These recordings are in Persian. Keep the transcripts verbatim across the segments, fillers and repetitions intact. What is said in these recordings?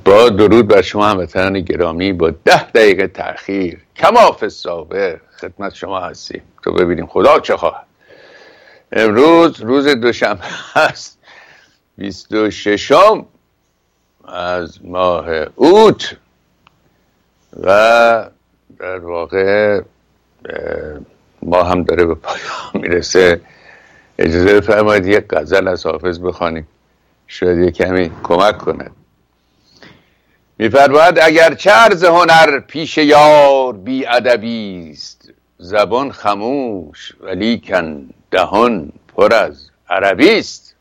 با درود بر شما هموطنان گرامی، با ده دقیقه تأخیر کما فی السابق خدمت شما هستیم تو ببینیم خدا چه خواهد. امروز روز دوشنبه هست، بیست و ششم از ماه اوت و در واقع ما هم داره به پایان میرسه. اجازه بفرمایید یک غزل از حافظ بخوانیم، شاید یک کمی کمک کند. می‌فرماید اگر چه عرض هنر پیش یار بی ادبی است، زبان خموش ولیکن دهان پر از عربی است.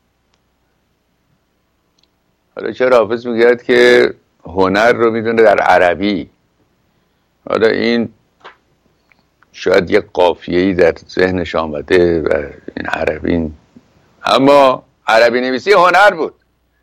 حالا چرا حافظ میگه که هنر رو میدونه در عربی؟ حالا این شاید یک قافیه‌ای در ذهنش آمده و این عربی، اما عربی نویسی هنر بود.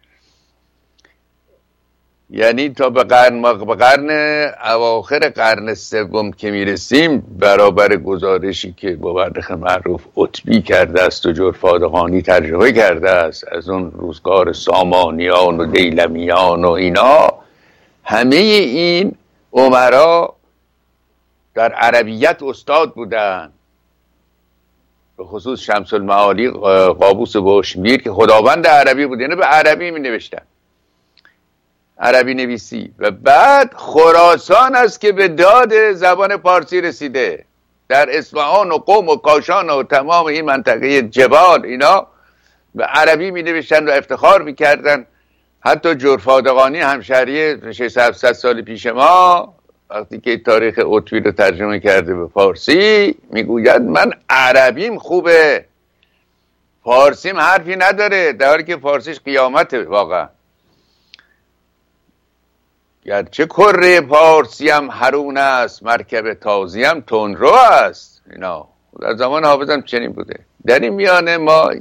یعنی تا به قرن ما به قرن اواخر قرن سوم که میرسیم، برابر گزارشی که با مورخ معروف عتبی کرده است و جرفادقانی ترجمه کرده است از اون روزگار سامانیان و دیلمیان و اینا، همه این امرا در عربیت استاد بودن، به خصوص شمس المعالی قابوس بوشمیر که خداوند عربی بود، یعنی به عربی می نوشتن، عربی نویسی. و بعد خراسان است که به داد زبان پارسی رسیده. در اصفهان و قم و کاشان و تمام این منطقه جبال اینا به عربی می نوشتن و افتخار می کردن. حتی جرفادقانی همشهری ششصد هفتصد سال پیش ما وقتی که تاریخ عتبی رو ترجمه کرده به فارسی میگوید من عربیم خوبه، فارسیم حرفی نداره، در حالی که فارسیش قیامته واقعا. گرچه کره پارسیم هرون است، مرکب تازیم تندرو است. اینا در زمان حافظم چنین بوده. در این میانه ما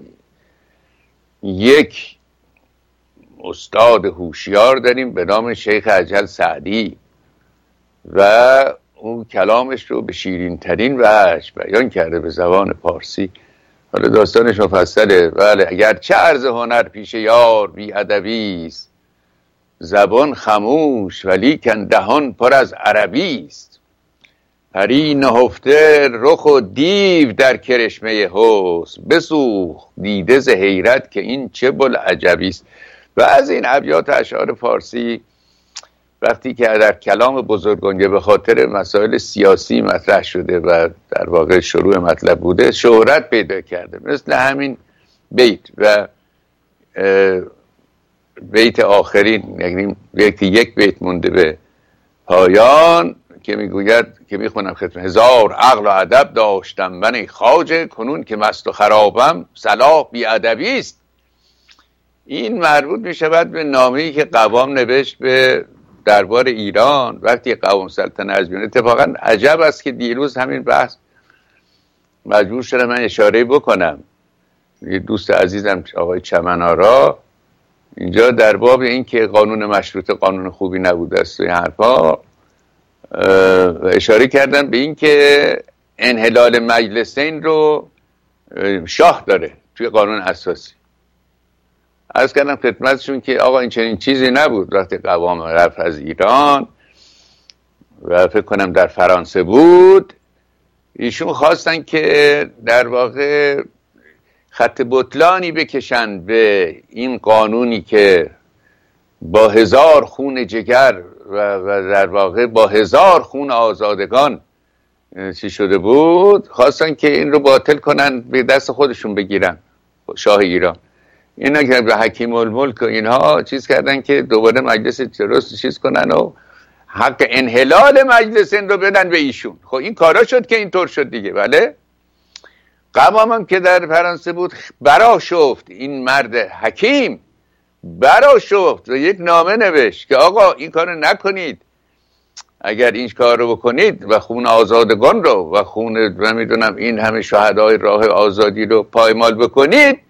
یک استاد هوشیار داریم به نام شیخ اجل سعدی و اون کلامش رو به شیرین ترین وجه بیان کرده به زبان پارسی. حالا داستانش مفصله. بله اگر چه عرض هنر پیش یار بی ادبی است، زبان خموش ولیکن دهان پر از عربی است. پری نهفته رخ و دیو در کرشمه حسن، بسوخت دیده ز حیرت که این چه بوالعجبی است. و از این ابیات اشعار فارسی وقتی که در کلام بزرگان به خاطر مسائل سیاسی مطرح شده و در واقع شروع مطلب بوده، شهرت پیدا کرده، مثل همین بیت و بیت آخرین، یعنی بیت یک بیت مونده به پایان که میگوید که میخونم خدمت: هزار عقل و ادب داشتم من خواجه، کنون که مست و خرابم صلاح بی ادبی است. این مربوط میشود به نامه‌ای که قوام نوشت به دربار ایران وقتی قوام سلطنه از میان. اتفاقا عجب است که دیروز همین بحث مجبور شدم من اشاره بکنم. یه دوست عزیزم آقای چمن‌آرا اینجا در باب این که قانون مشروطه قانون خوبی نبوده است و این حرفا اشاره کردن به این که انحلال مجلسین رو شاه داره توی قانون اساسی. عرض کردم خدمتشون که آقا این چنین چیزی نبود. وقتی قوام رفت از ایران و فکر کنم در فرانسه بود، ایشون خواستن که در واقع خط بطلانی بکشن به این قانونی که با هزار خون جگر و, و در واقع با هزار خون آزادگان چی شده بود، خواستن که این رو باطل کنن، به دست خودشون بگیرن، شاه ایران. اینا که به حکیم الملک و اینها چیز کردن که دوباره مجلس درست چیز کنن و حق انحلال مجلس این رو بدن به ایشون. خب این کارا شد که اینطور شد دیگه. بله قوام هم که در فرانسه بود برا شفت، این مرد حکیم برا شفت و یک نامه نوشت که آقا این کارو نکنید، اگر این کار رو بکنید و خون آزادگان رو و خون نمیدونم این همه شهدای راه آزادی رو پایمال بکنید،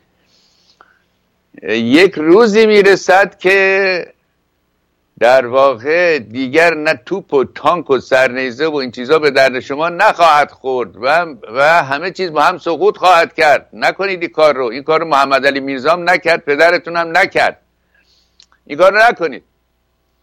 یک روزی میرسد که در واقع دیگر نه توپ و تانک و سرنیزه و این چیزا به درد شما نخواهد خورد و, و همه چیز با هم سقوط خواهد کرد. نکنید این کار رو. این کار رو محمد علی میرزا هم نکرد، پدرتون هم نکرد. این کار رو نکنید.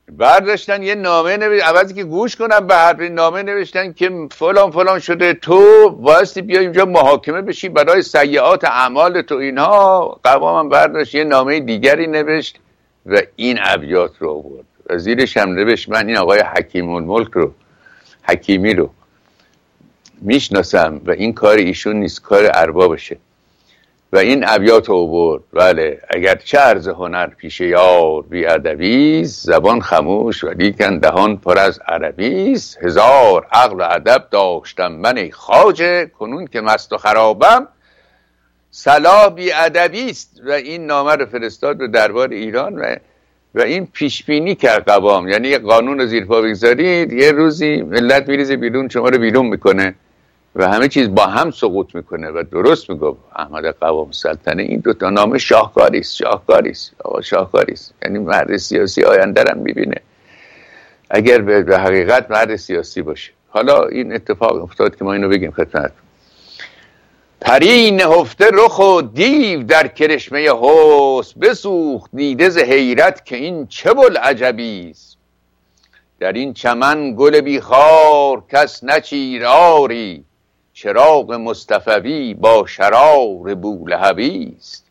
برداشتن یه نامه نوشتن، عوضی که گوش کنن به حرف نامه نوشتن که فلان فلان شده، تو واسه بیا اینجا محاکمه بشی برای سیئات اعمال تو. اینها قوامم برداشت یه نامه دیگری نوشت و این ابیات رو آورد و زیرش هم نوشت من این آقای حکیم الملک رو حکیمی رو میشناسم و این کار ایشون نیست، کار اربابشه و این ابیات رو آورد. بله اگر چه عرض هنر پیش یار بی ادبیست، زبان خموش ولیکن دهان پر از عربیست. هزار عقل و ادب داشتم من ای خواجه، کنون که مست و خرابم صلاح بی ادبیست. و این نامه رو فرستاد به دربار ایران و و این پیش بینی کرد قوام، یعنی یه قانون رو زیر پا بگذارید یه روزی ملت میریزه بیرون، شما رو بیرون میکنه و همه چیز با هم سقوط میکنه. و درست میگفت احمد قوام سلطنه، این دوتا نامه شاهکاری است، شاهکاری است آقا، شاهکاری است. یعنی مرد سیاسی آینده رو میبینه اگر به حقیقت مرد سیاسی باشه. حالا این اتفاق افتاد که ما اینو بگیم خدمت. پری نهفته رخ و دیو در کرشمه حسن، بسوخت دیده ز حیرت که این چه بوالعجبی است. در این چمن گل بی خار کس نچید آری، چراغ مصطفوی با شرار بولهبی است.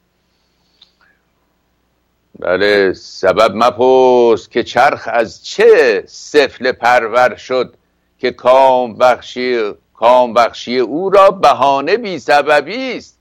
بله سبب مپرس که چرخ از چه سفله پرور شد، که کام بخشی کام بخشی او را بهانه بی سببی است.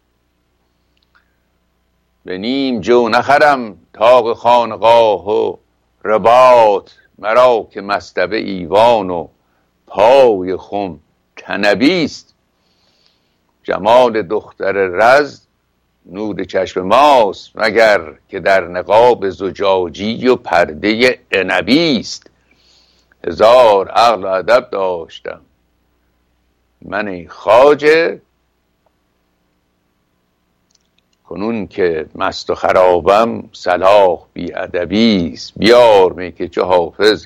به نیم جو نخرم طاق خانقاه و رباط، مرا که مصطبه ایوان و پای خم تنبی است. جمال دختر رز نور چشم ماست، مگر که در نقاب زجاجی و پرده عنبی است. هزار عقل و ادب داشتم من ای خواجه، کنون که مست و خرابم صلاح بی ادبی است. بیار می که چه حافظ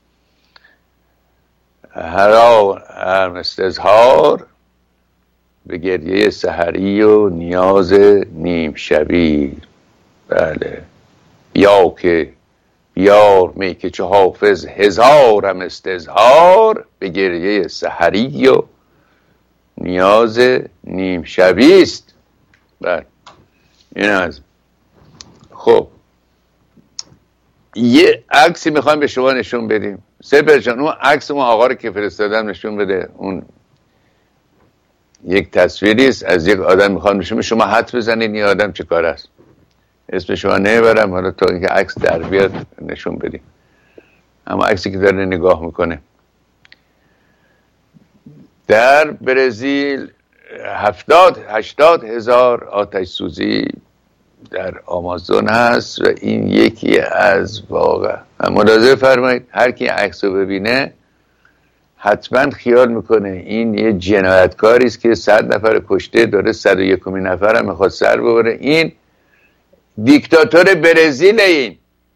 هر استظهار، به گریه سحری و نیاز نیم شبی. بله یا که بیار می که چه حافظ هزارم استظهار، به گریه سحری و نیاز نیم شبی است. بله این از خب یه عکسی میخوایم به شما نشون بدیم. سپر جان اون عکس اون آقا رو که فرستادم نشون بده. اون یک تصویری است از یک آدم میخوام نشون بده. شما حد بزنید این آدم چه کار است. اسم شما نمیبرم حالا تا اینکه عکس در بیاد نشون بدیم. اما عکسی که داره نگاه میکنه در برزیل هفتاد هشتاد هزار آتش سوزی در آمازون هست و این یکی از واقع ملاحظه فرمایید هر کی عکس رو ببینه حتما خیال میکنه این یه جنایتکاری است که صد نفر کشته داره، صد و یکمین نفر هم میخواد سر ببره. این دیکتاتور برزیل، این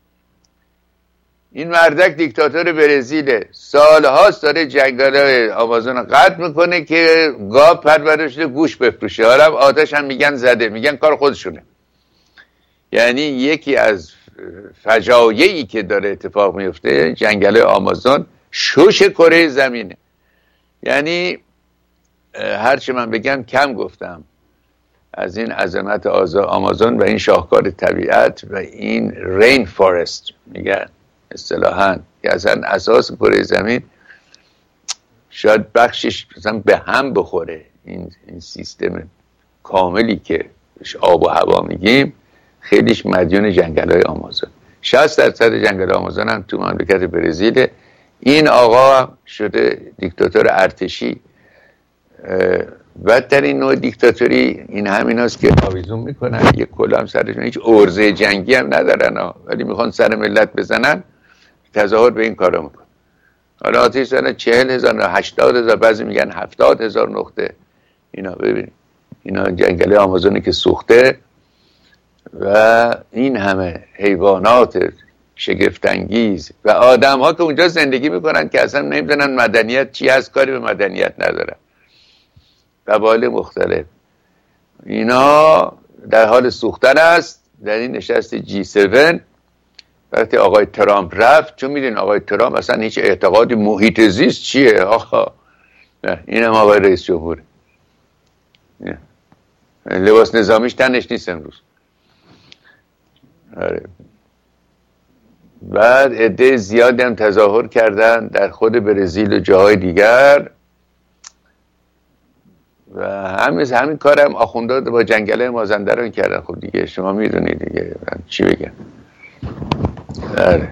این مردک دیکتاتور برزیله، سالهاست داره جنگل آمازون قطع میکنه که گاو پرورش شده گوش بفروشه. حالا آتش هم میگن زده، میگن کار خودشونه. یعنی یکی از فجایعی که داره اتفاق میفته جنگل آمازون شوش کره زمینه. یعنی هرچی من بگم کم گفتم از این عظمت آمازون و این شاهکار طبیعت و این رین فارست میگن اصطلاحاً که اصلا اساس کره زمین شاید بخشش مثلا به هم بخوره. این این سیستم کاملی که آب و هوا میگیم خیلیش مدیون جنگل‌های آمازون. شصت درصد جنگل آمازون هم تو مملکت برزیل. این آقا شده دیکتاتور ارتشی. بدترین نوع دیکتاتوری این همین هست که آویزون میکنن، یک کلا هم سرشون، هیچ عرضه جنگی هم ندارن ولی میخوان سر ملت بزنن، تظاهر به این کارا میکن. حالا آتش زدن چهل هزار هشتاد هزار، بعضی میگن هفتاد هزار نقطه. اینا ببینید اینا جنگل آمازونی که سوخته و این همه حیوانات شگفت‌انگیز و آدم ها که اونجا زندگی میکنن که اصلا نمیدونن مدنیت چی هست، کاری به مدنیت ندارن. قبایل مختلف اینا در حال سوختن است در این نشست جی هفت و وقتی آقای ترامپ رفت، چون میدین آقای ترامپ اصلا هیچ اعتقادی محیط زیست چیه آقا، نه اینم آقای رئیس جمهور، لباس نظامیش تنش نیست امروز. آره. بعد عده زیادی هم تظاهر کردن در خود برزیل و جاهای دیگر و همین همین کارم آخوندها با جنگله مازندران کردن. خب دیگه شما میدونید دیگه چی بگم. آره.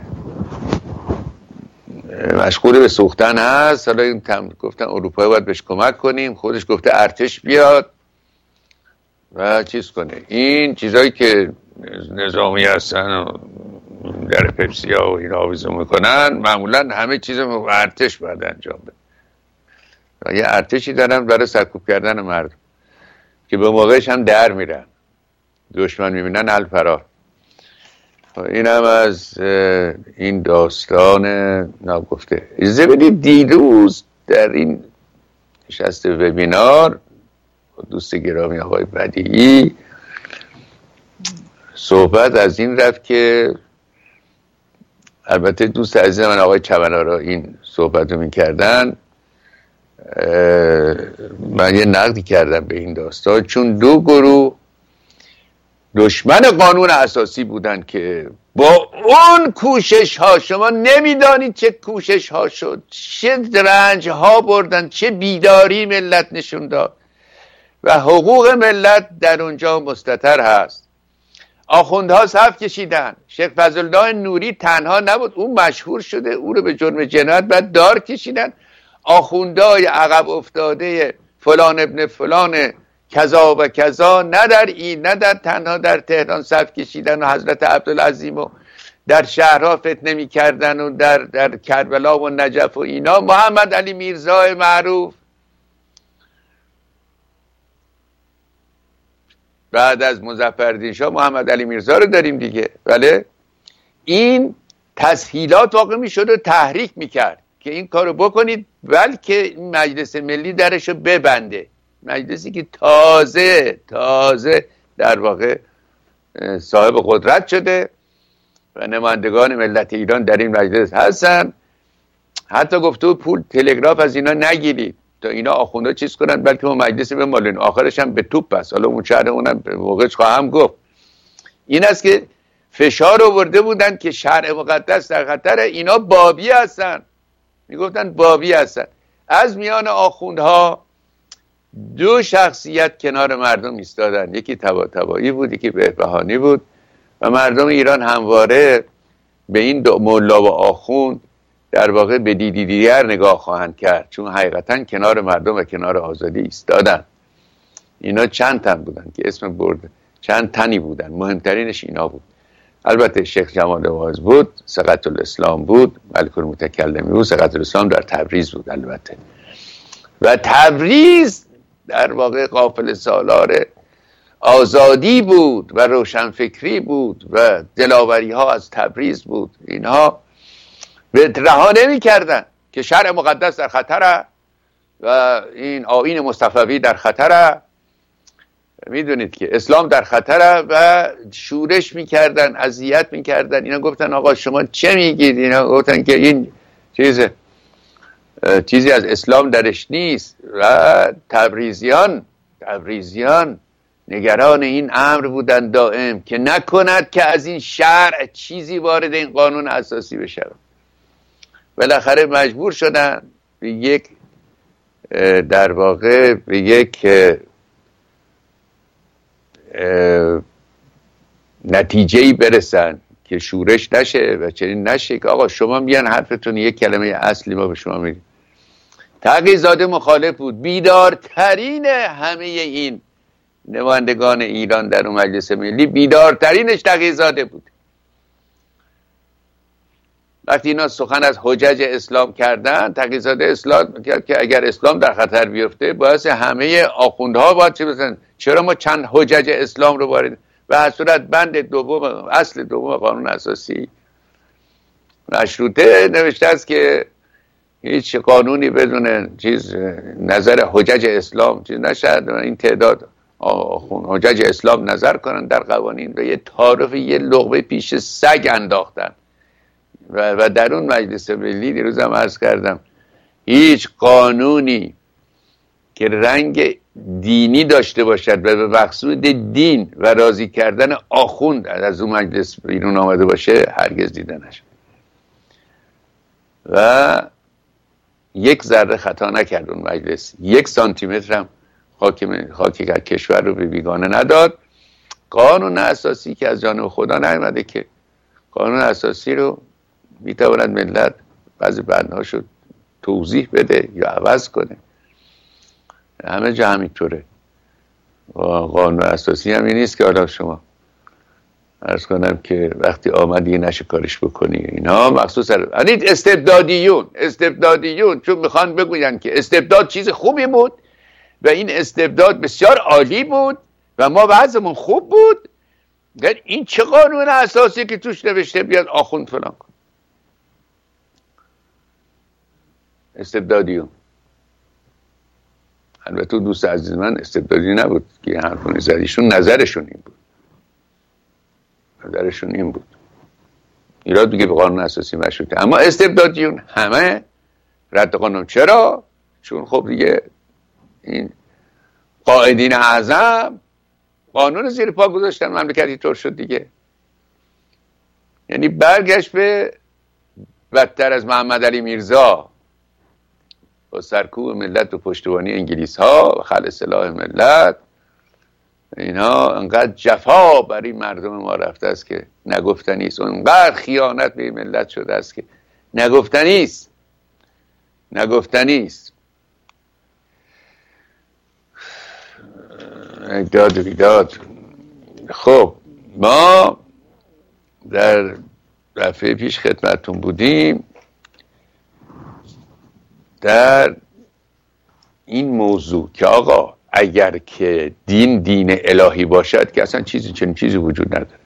مشغول به سوختن هست. حالا این گفتن اروپا باید بهش کمک کنیم، خودش گفته ارتش بیاد و چیز کنه. این چیزایی که نظامی هستن و در پپسی ها و این آویزو میکنن معمولا همه چیز ارتش باید انجام بده. یه ارتشی دارن برای سرکوب کردن مردم که به موقعش هم در میرن، دشمن میبینن الفرار. این هم از این داستان ناگفته. اجازه بدید دیروز در این نشست وبینار دوست گرامی آقای بدیعی صحبت از این رفت که البته دوست عزیز من آقای چمنارا این صحبت رو میکردن، من یه نقدی کردم به این داستان، چون دو گروه دشمن قانون اساسی بودن که با اون کوشش ها، شما نمیدانید چه کوشش ها شد، چه رنج ها بردن، چه بیداری ملت نشون داد و حقوق ملت در اونجا مستتر هست. آخوندها صف کشیدن. شیخ فضلالله نوری تنها نبود، اون مشهور شده، او رو به جرم جنایت بعد دار کشیدن. آخوندهای عقب افتاده فلان ابن فلان کذا و کذا، نه در این نه در تنها در تهران صف کشیدن و حضرت عبدالعظیم و در شهرها فتنه می کردن و در, در کربلا و نجف و اینا. محمد علی میرزا معروف بعد از مظفرالدین شاه محمد علی میرزا رو داریم دیگه. بله، این تسهیلات واقع می شد و تحریک می کرد که این کارو بکنید، بلکه مجلس ملی درشو ببنده. مجلسی که تازه تازه در واقع صاحب قدرت شده و نمایندگان ملت ایران در این مجلس هستن. حتی گفته پول تلگراف از اینا نگیرید تا اینا آخونده چیز کنن، بلکه ما مجلسی بمالین. آخرش هم به توپ بس. حالا اون شهر اونم به موقعش خواهم گفت. این است که فشار آورده بودن که شرع مقدس در خطر. اینا بابی هستن، میگفتن بابی هستن. از میان آخوندها دو شخصیت کنار مردم ایستادن، یکی طباطبایی بود، یکی بهبهانی بود و مردم ایران همواره به این دو ملا و آخوند در واقع به دیدی دیگر نگاه خواهند کرد، چون حقیقتا کنار مردم و کنار آزادی ایستادن. اینا چند تن بودن که اسم برده، چند تنی بودن، مهمترینش اینا بود. البته شیخ جمال واعظ بود، سقط الاسلام بود، ملک المتکلمی بود. سقط الاسلام در تبریز بود البته، و تبریز در واقع قافله سالار آزادی بود و روشنفکری بود و دلاوری ها از تبریز بود. اینها به رها نمی کردن که شرع مقدس در خطره و این آیین مصطفوی در خطره، میدونید که اسلام در خطره، و شورش میکردن، اذیت میکردن. اینا گفتن آقا شما چه میگید؟ اینا گفتن که این چیز چیزی از اسلام درش نیست. و تبریزیان تبریزیان نگران این امر بودن دائم که نکند که از این شرع چیزی وارد این قانون اساسی بشه. بالاخره مجبور شدن به یک در واقع به یک نتیجه‌ای برسن که شورش نشه و چنین نشه که آقا شما میان حرفتون یک کلمه اصلی ما به شما میگیم. تقی‌زاده مخالف بود، بیدارترین همه این نمایندگان ایران در اون مجلس ملی، بیدارترینش تقی‌زاده بود. وقتی اینا سخن از حجج اسلام کردن، تقی‌زاده اسلام کرد که اگر اسلام در خطر بیفته باعث همه آخوندها باید چه بسن؟ چرا ما چند حجج اسلام رو وارد و از صورت بند دوم اصل دوم قانون اساسی مشروطه نوشته است که هیچ قانونی بدون چیز نظر حجج اسلام چیز نشد. این تعداد حجج اسلام نظر کنن در قوانین و یه تعارف یه لقمه پیش سگ انداختن و, و در اون مجلس ملی دیروزم عرض کردم هیچ قانونی که رنگ دینی داشته باشد و به مقصود دین و راضی کردن آخوند از اون مجلس بیرون آمده باشه هرگز دیده نشد و یک ذره خطا نکرد اون مجلس، یک سانتی متر هم خاک خاک کشور رو به بیگانه نداد. قانون اساسی که از جانب خدا نیامده که قانون اساسی رو میتواند ملت بعضی بندهاشو توضیح بده یا عوض کنه، همه جا همینطوره. قانون اساسی هم این نیست که حالا شما عرض کنم که وقتی آمدی نشه کارش بکنی. اینا مخصوص انید استبدادیون استبدادیون چون میخوان بگوین که استبداد چیز خوبی بود و این استبداد بسیار عالی بود و ما وضعمون خوب بود. این چه قانون اساسی که توش نوشته بیاد آخوند فلان کن؟ استبدادیون. البته دوست عزیز من استبدادی نبود که حرفونی زدیشون، نظرشون این بود نظرشون این بود ایراد دیگه به قانون اساسی مشروطه. اما استبدادیون همه رد قانون. چرا؟ چون خب دیگه این قائدین اعظم قانون زیر پا گذاشتن، مملکتی طور شد دیگه. یعنی برگشت به بدتر از محمد علی میرزا با سرکوب ملت و پشتیبانی انگلیس ها و خلع سلاح ملت. اینا انقدر جفا برای مردم ما رفته است که نگفتنی است، انقدر خیانت به ملت شده است که نگفتنی است نگفتنی است. داد و بیداد. خب ما در دفعه پیش خدمتتون بودیم در این موضوع که آقا اگر که دین دین الهی باشد که اصلا چیزی چنین چیزی وجود نداره،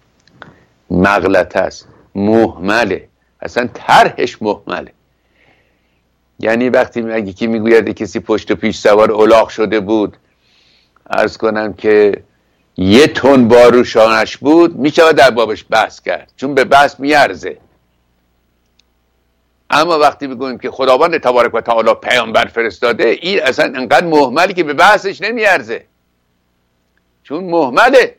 مغلطه است، مهمله، اصلا طرحش مهمله. یعنی وقتی اگه کی میگوید کسی پشت و پیش سوار الاغ شده بود، عرض کنم که یه تن باروشانش بود، میشه در بابش بحث کرد چون به بحث میارزه. اما وقتی بگویم که خداوند تبارک و تعالی پیامبر فرستاده، این اصلا انقدر مهملی که به بحثش نمیارزه چون مهمله.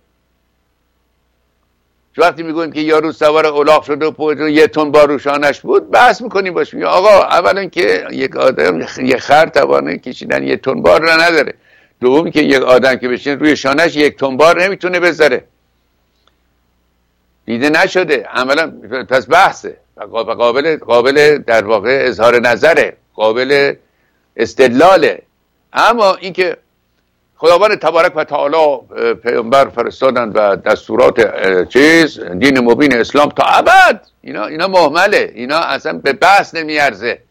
چون وقتی میگویم که یارو سوار الاغ شده و پشت یه تن باروشانش بود، بحث میکنیم باش. میگه آقا اولا که یک آدم یه خر توانه کشیدن یه تن بار رو نداره، دومی که یک آدم که بشینه روی شانش یک تن بار نمیتونه بذاره، دیده نشده عملا. پس بحثه، قابل قابل در واقع اظهار نظره، قابل استدلاله. اما اینکه خداوند تبارک و تعالی پیامبر فرستادن و دستورات چیز دین مبین اسلام تا ابد، اینا اینا مهمله، اینا اصلا به بحث نمیارزه.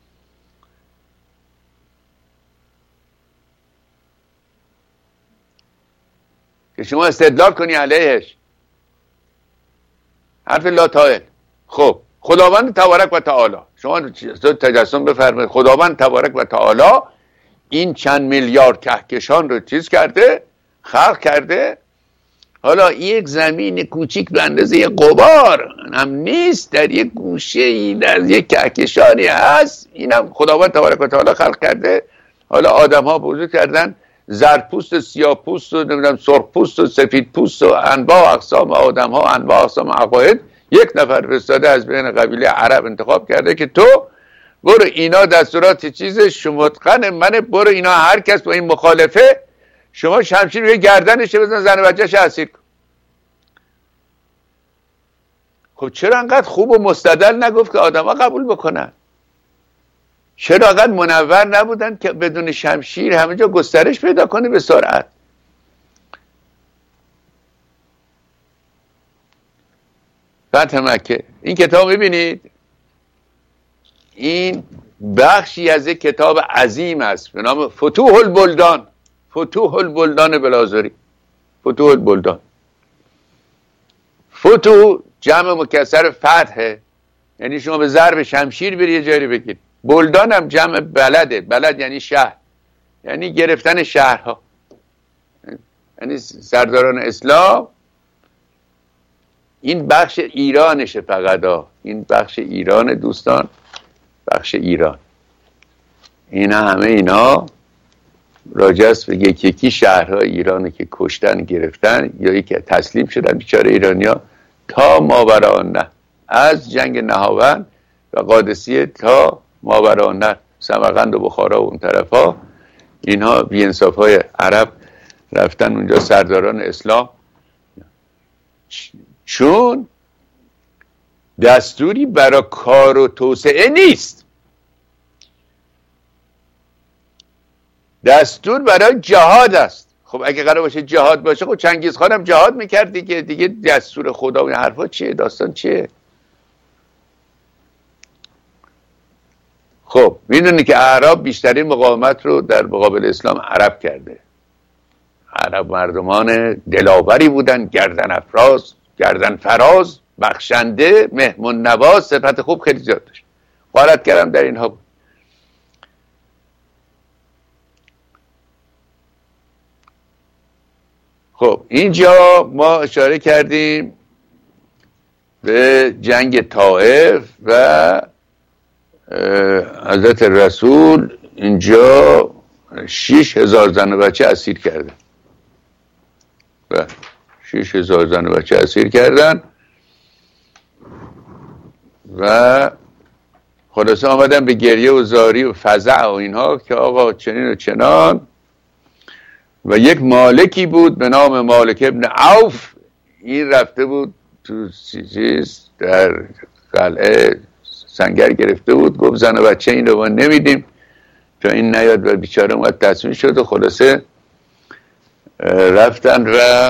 که شما استدلال کنی علیهش، حرف لا طائل. خب خداوند تبارک و تعالی، شما تجسم بفرمایید خداوند تبارک و تعالی این چند میلیارد کهکشان رو چیز کرده، خلق کرده. حالا یک زمین کوچیک به اندازه غبار هم نیست، در یک گوشه ای در یک کهکشانی هست، اینم خداوند تبارک و تعالی خلق کرده. حالا آدم ها بزرگ کردن زرپوست و سیاه‌پوست و نمیدونم سرخپوست و سفیدپوست و انواع اقسام آدم ها، انواع اقسام عقاید. یک نفر فرستاده از بین قبیله عرب انتخاب کرده که تو برو اینا دستورات چیز شمتقن منه، برو اینا هر کس با این مخالفه شما شمشیر روی گردنش بزن، زن و بچه‌ش اسیر کن. خب چرا انقدر خوب و مستدل نگفت که آدما قبول بکنن؟ چرا انقدر منور نبودن که بدون شمشیر همه جا گسترش پیدا کنه به سرعت؟ فتح مکه. این کتاب میبینید این بخشی از یک کتاب عظیم است به نام فتوح البلدان. فتوح البلدان بلازاری. فتوح البلدان. فتوح جمع مکسر فتحه، یعنی شما به ضرب شمشیر بری یه جایی بگید. بلدان هم جمع بلده، بلد یعنی شهر، یعنی گرفتن شهرها. یعنی سرداران اسلام این بخش ایرانشه فقط ها. این بخش ایران دوستان، بخش ایران. اینا همه اینا راجع است به یکی یکی شهرهای ایرانی که کشتن گرفتن یا یکی تسلیم شدن بیچاره ایرانیا تا ماوراءالنهر، از جنگ نهاوند و قادسیه تا ماوراءالنهر، سمرقند و بخارا و اون طرف ها، اینها بی‌انصاف های عرب رفتن اونجا، سرداران اسلام، چون دستوری برای کار و توسعه نیست، دستور برای جهاد است. خب اگه قرار باشه جهاد باشه، خب چنگیز خان هم جهاد میکرد دیگه، دیگه دستور خدا و این حرفا چیه؟ داستان چیه؟ خب میدونی که اعراب بیشترین مقاومت رو در مقابل اسلام عرب کرده. عرب مردمان دلاوری بودن، گردن افراز، گردن فراز، بخشنده، مهمون نواز، صفت خوب خیلی زیاد داشت. غارت کردم در اینها بود. خب اینجا ما اشاره کردیم به جنگ طائف و حضرت رسول اینجا شیش هزار زن و بچه اسیر کردن و شیش هزار زن و بچه اسیر کردن و خلاصه آمدن به گریه و زاری و فزع و اینها که آقا چنین و چنان. و یک مالکی بود به نام مالک ابن عوف، این رفته بود تو چیز در قلعه سنگر گرفته بود، گفت زن و بچه این رو ما نمیدیم تا این نیاد و بیچاره اومد تصمیم شد و خلاصه رفتن و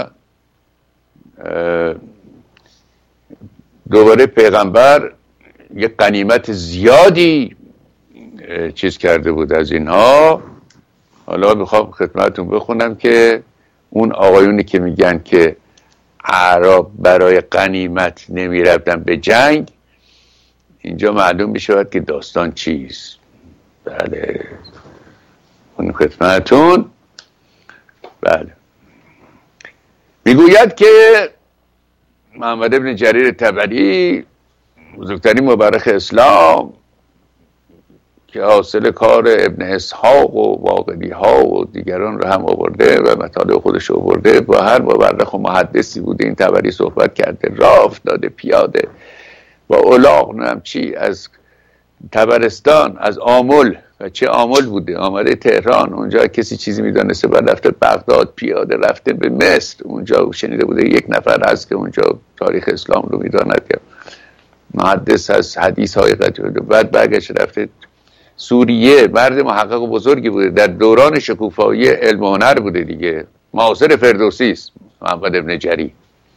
دوباره پیغمبر یک غنیمت زیادی چیز کرده بود از اینها. حالا میخوام خدمتتون بخونم که اون آقایونی که میگن که اعراب برای غنیمت نمیرفتن به جنگ، اینجا معلوم میشود که داستان چیست. بله اون خدمتتون. بله میگوید که محمد ابن جریر طبری، بزرگترین مورخ اسلام که حاصل کار ابن اسحاق و واقدی ها و دیگران رو هم آورده و مطالع خودش آورده، با هر مورخ و محدثی بوده این طبری صحبت کرده، راه داده پیاده با الاغ نم چی از طبرستان، از آمل، و چه آمل بوده، آمده تهران، اونجا کسی چیزی میدانسته بعد رفته بغداد، پیاده رفته به مصر، اونجا شنیده بوده یک نفر هست که اونجا تاریخ اسلام رو میداند یا محدث از حدیث های قدیمی، بعد برگشت رفته سوریه، مرد محقق و بزرگی بوده، در دوران شکوفایی علم و هنر بوده دیگه، معاصر فردوسی است محمد ابن جریر.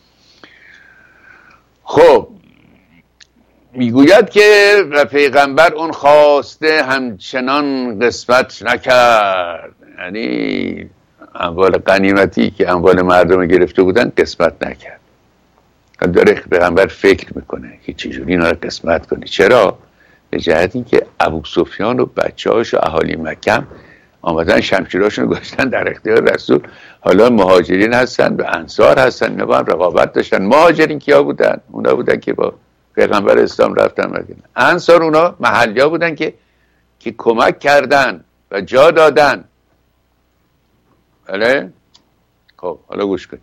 خب میگوید که و پیغمبر اون خواسته همچنان قسمت نکرد، یعنی اموال غنیمتی که اموال مردم گرفته بودن قسمت نکرد. داره پیغمبر فکر میکنه که چجوری اینا رو قسمت کنه. چرا؟ به جهت اینکه ابو سفیان و بچه‌هاش و اهالی مکه آمدن شمشیراشون رو گذاشتن در اختیار رسول، حالا مهاجرین هستن و انصار هستن، اینا با هم رقابت داشتن. مهاجرین کیا بودن؟ اونا بودن که با پیغمبر اسلام رفتن مدینه. انصار اونا محلیا بودن که که کمک کردن و جا دادن. بله؟ خب حالا گوش کن.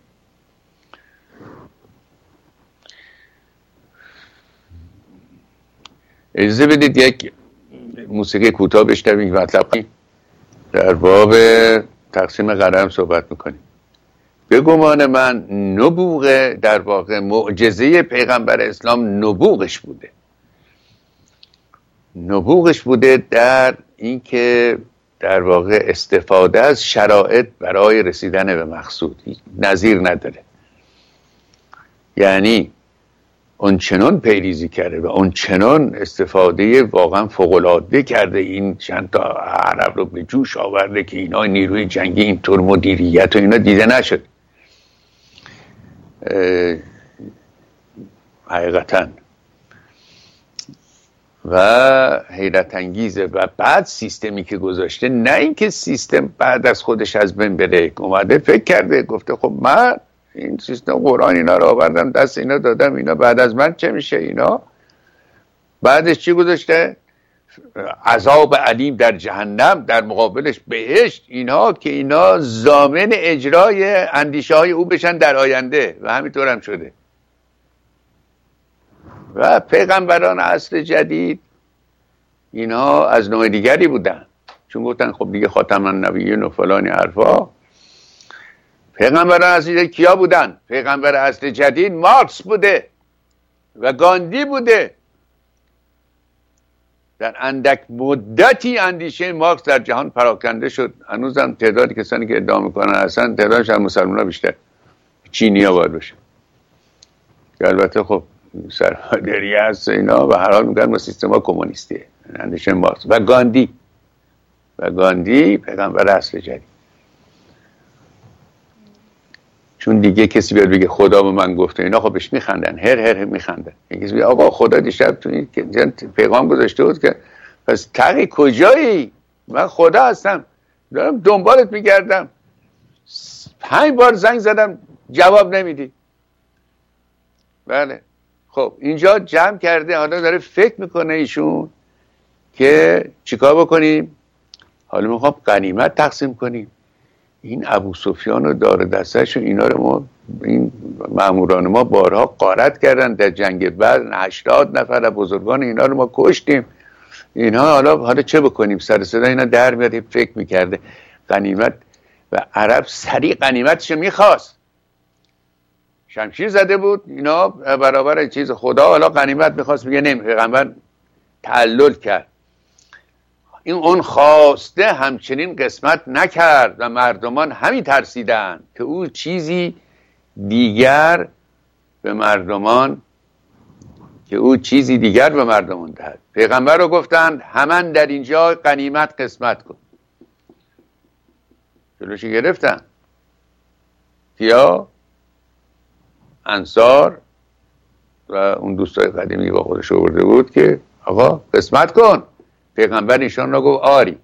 اجازه بدید یک موسیقی کوتاه بشنویم مطلب در باب تقسیم غنم صحبت میکنیم. به گمان من نبوغ، در واقع معجزه پیغمبر اسلام نبوغش بوده نبوغش بوده در اینکه در واقع استفاده از شرایط برای رسیدن به مقصود نظیر نداره. یعنی اون چنان پیریزی کرده و اون چنان استفاده واقعا فوق‌العاده کرده، این چند تا عرب رو به جوش آورده که اینا نیروی جنگی اینطور مدیریت و اینا دیده نشد حقیقتا، و حیرت انگیزه. و بعد سیستمی که گذاشته، نه اینکه سیستم بعد از خودش از بین بره، اومده فکر کرده گفته خب من این سیستم قرآن اینا رو آوردم دست اینا دادم، اینا بعد از من چه میشه؟ اینا بعدش چی گذاشته؟ عذاب علیم در جهنم، در مقابلش بهشت. اینا که اینا ضامن اجرای اندیشه های او بشن در آینده و همینطور هم شده. و پیغمبران عصر جدید اینا از نوع دیگری بودن، چون گفتن خب دیگه خاتم النبیین و فلانی حرفا. پیغمبران عصر جدید کیا بودن؟ پیغمبر عصر جدید مارکس بوده و گاندی بوده. در اندک مدتی اندیشه مارکس در جهان پراکنده شد. هنوزم تعداد کسانی که ادعا میکنن اصلا تعدادش از مسلمان ها بیشتر، چینی ها باید باشه که البته خب سرمایه‌داری هست اینا و هر حال میگن ما سیستم ها کمونیستیه. اندیشه مارکس و گاندی و گاندی پیغمبر عصر جدید. چون دیگه کسی بیاد بگه خدا به من گفته اینا، خب بهش میخندن، هر هر میخندن. کسی بگه آقا خدا دیشب تو این پیغام گذاشته بود که پس تقی کجایی؟ من خدا هستم، دارم دنبالت میگردم، پنج بار زنگ زدم جواب نمیدی. بله خب اینجا جمع کرده، حالا داره فکر میکنه ایشون که چیکار بکنیم. حالا میخوام غنیمت تقسیم کنیم. این ابو سفیان و دار دستش و اینا رو ما، این ماموران ما بارها غارت کردن در جنگ بدر، هشتاد نفر بزرگان اینا رو ما کشتیم. اینا حالا حالا چه بکنیم؟ سر صدا اینا در میاد. فکر میکرده غنیمت و عرب سریع غنیمتش میخواست، شمشیر زده بود اینا برابر چیز خدا، حالا غنیمت میخواست. میگه نمی، پیغمبر تعلل کرد. این اون خواسته همچنین قسمت نکرد و مردمان همین ترسیدن که او چیزی دیگر به مردمان که او چیزی دیگر به مردمان دهد. پیغمبر رو گفتند همان در اینجا غنیمت قسمت کن. جلوشی گرفتن کیا؟ انصار و اون دوستای قدیمی با خودش آورده بود که آقا قسمت کن. پیغمبر ایشان را گفت آری.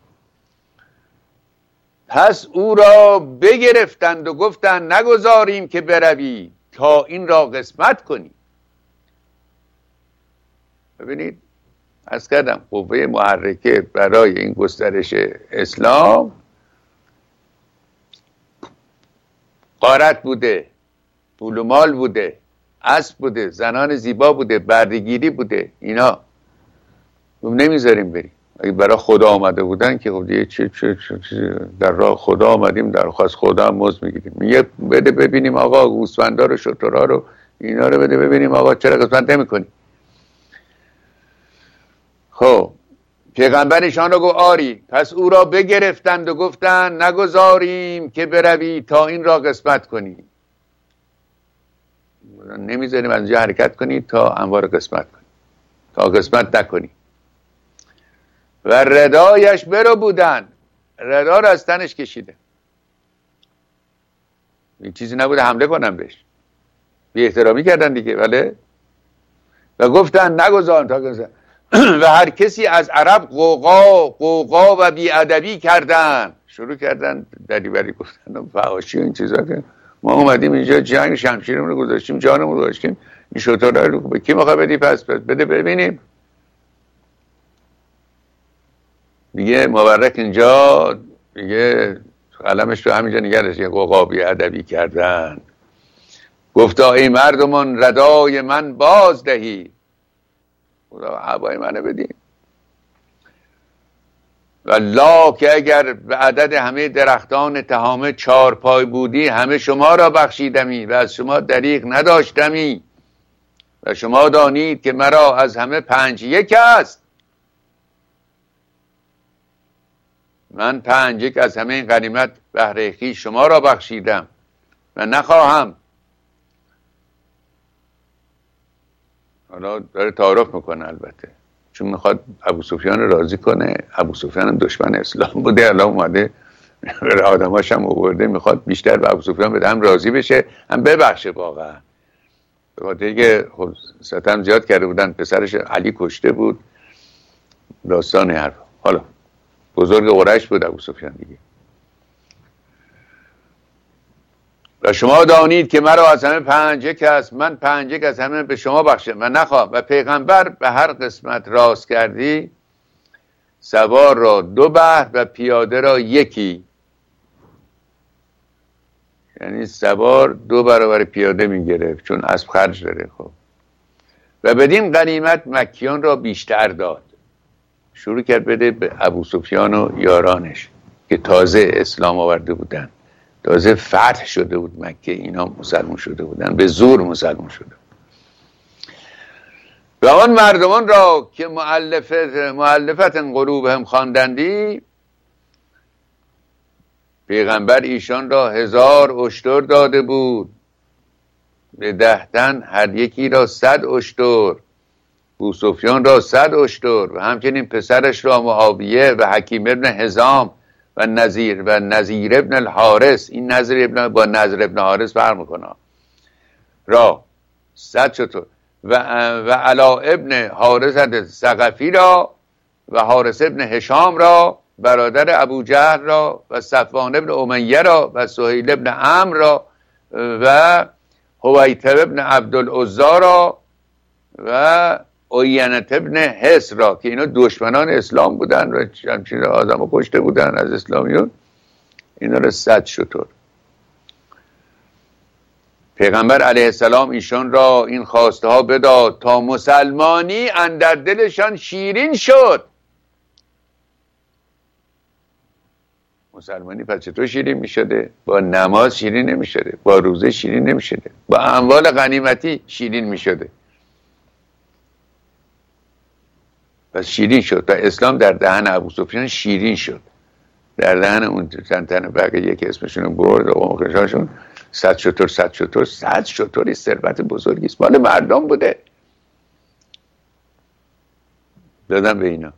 پس او را بگرفتند و گفتند نگذاریم که بروی تا این را قسمت کنی. ببینید عرض کردم قوه محرکه برای این گسترش اسلام غارت بوده، پول و مال بوده، اسب بوده، زنان زیبا بوده، بردهگیری بوده. اینا نمیذاریم بریم. اگه برای خدا آمده بودن که خب دیگه چه چه چه در راه خدا آمدیم، در خواست خدا هم مزد میگیریم. میگه بده ببینیم آقا گوسفندا رو، شترها رو، اینا رو بده ببینیم آقا چرا قسمت نمیکنی. خب پیغمبرشان رو گفت آری. پس او را بگرفتند و گفتند نگذاریم که بروی تا این را قسمت کنی. نمیذاریم از اینجا حرکت کنی تا انوار قسمت کنی، تا قسمت نکنی. و ردایش برو بودن، ردا رو از تنش کشیده. این چیزی نبوده حمله کنن بهش، بی احترامی کردن دیگه. ولی و گفتن نگذارن تا گذارن. و هر کسی از عرب قوقا قوقا و بیادبی کردن، شروع کردن دریوری گفتن، فحاشی و این چیزا که ما اومدیم اینجا جنگ شمشیرمون رو گذاشتیم، جانمون رو گذاشتیم، این شطورا رو به کی میخواد بدی؟ پس بده ببینیم. دیگه مبرک اینجا دیگه قلمش رو همینجا نگرش، یه قوقا بیادبی کردن. گفتا ای مردمان ردای من باز دهی، خدا هوای منو بدین. والله که اگر به عدد همه درختان تهامه چار پای بودی، همه شما را بخشیدمی و از شما دریغ نداشتمی. و شما دانید که مرا از همه پنج یک است. من پنج یک از همه این غنیمت بهره خویش شما را بخشیدم و نخواهم. حالا داره تعارف میکنه البته، چون میخواد ابو سفیان راضی کنه. ابو سفیان دشمن اسلام بوده، الان اومده آدماش هم آورده، میخواد بیشتر به ابو سفیان بده، هم راضی بشه هم ببخشه. واقعا به خاطر که خب ستم زیاد کرده بودن، پسرش علی کشته بود، داستان حرف. حالا بزرگ قریش بود ابو سفیان دیگه. و شما دانید که مرا از همه پنجه کس، من پنجه کس همه به شما بخشه و نخواه. و پیغمبر به هر قسمت راست کردی، سوار را دو بحر و پیاده را یکی، یعنی سوار دو برابر پیاده میگرفت چون اسب خرج داره. خب و بدین غنیمت مکیان را بیشتر داد. شروع کرد بده به ابو سفیان و یارانش که تازه اسلام آورده بودن، تازه فتح شده بود مکه، اینا مسلمان شده بودن، به زور مسلمان شده. و آن مردمان را که مؤلفت مؤلفت قلوبهم خواندندی، پیغمبر ایشان را هزار اشتر داده بود، به ده تن هر یکی را صد اشتر، ابو سفیان را صد اشتر و همچنین پسرش را معاویه و حکیم ابن حزام و نظیر و نظیر ابن الحارث، این نظیر ابن با نظر ابن حارث فرق میکنه، را صد شتر و و علا ابن حارث ثقفی را و حارث ابن هشام را برادر ابو جهل را و صفوان ابن امیه را و سهیل ابن عمرو را و حویتب ابن عبدالعزی را و عینت ابن حس را که اینا دشمنان اسلام بودن و همچنین آدم کشته بودن از اسلامیون، اینا را صد شتر. پیغمبر علیه السلام ایشان را این خواسته ها بداد تا مسلمانی اندر دلشان شیرین شد. مسلمانی پس چطور شیرین می شده؟ با نماز شیرین نمی شده، با روزه شیرین نمی شده، با اموال غنیمتی شیرین می شده. پس شیرین شد و اسلام در دهن ابو سفیان شیرین شد، در دهن اون چند تن بقیه یکی اسمشون برد و مخشاشون صد شتر صد شتر صد شتری ثروت بزرگی است، مال مردم بوده، دادن به اینا.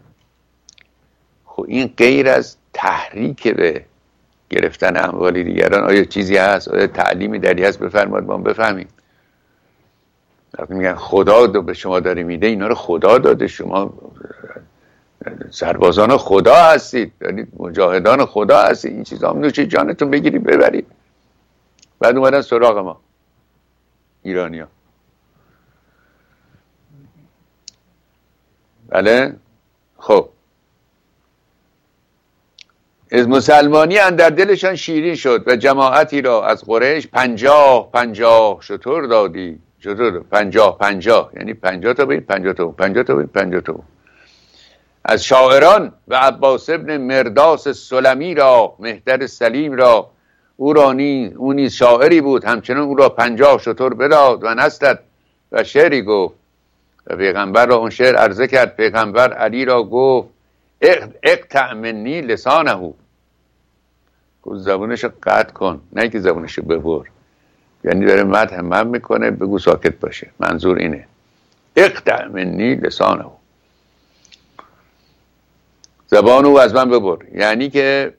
خب این غیر از تحریک به گرفتن اموال دیگران آیا چیزی هست؟ آیا تعلیمی دری هست؟ بفرمایید ما بفهمیم. وقتی میگن خدا دو به شما داره میده، اینا رو خدا داده، شما سربازان خدا هستید، دارید مجاهدان خدا هستید، این چیزا هم نوچه جانتون بگیرید ببرید. بعد اومدن سراغ ما ایرانی ها. بله خب از مسلمانی اندر دلشان شیرین شد و جماعتی را از قریش پنجاه پنجاه شتر دادی. شتر پنجاه پنجاه یعنی پنجاه تا بید پنجاه تا پنجاه تا بید پنجاه تا. از شاعران و عباس ابن مرداس سلمی را، مهتر سلیم را، او را نیز او نیز شاعری بود، همچنان او را پنجاه شتر بداد و نستد و شعری گفت و پیغمبر را اون شعر عرضه کرد. پیغمبر علی را گفت اقطع منی لسانه، گفت زبونشو قطع کن، نه که زبونشو ببر، یعنی داره مدح من میکنه، بگو ساکت باشه، منظور اینه اقطع منی لسانه، زبان او از من ببر، یعنی که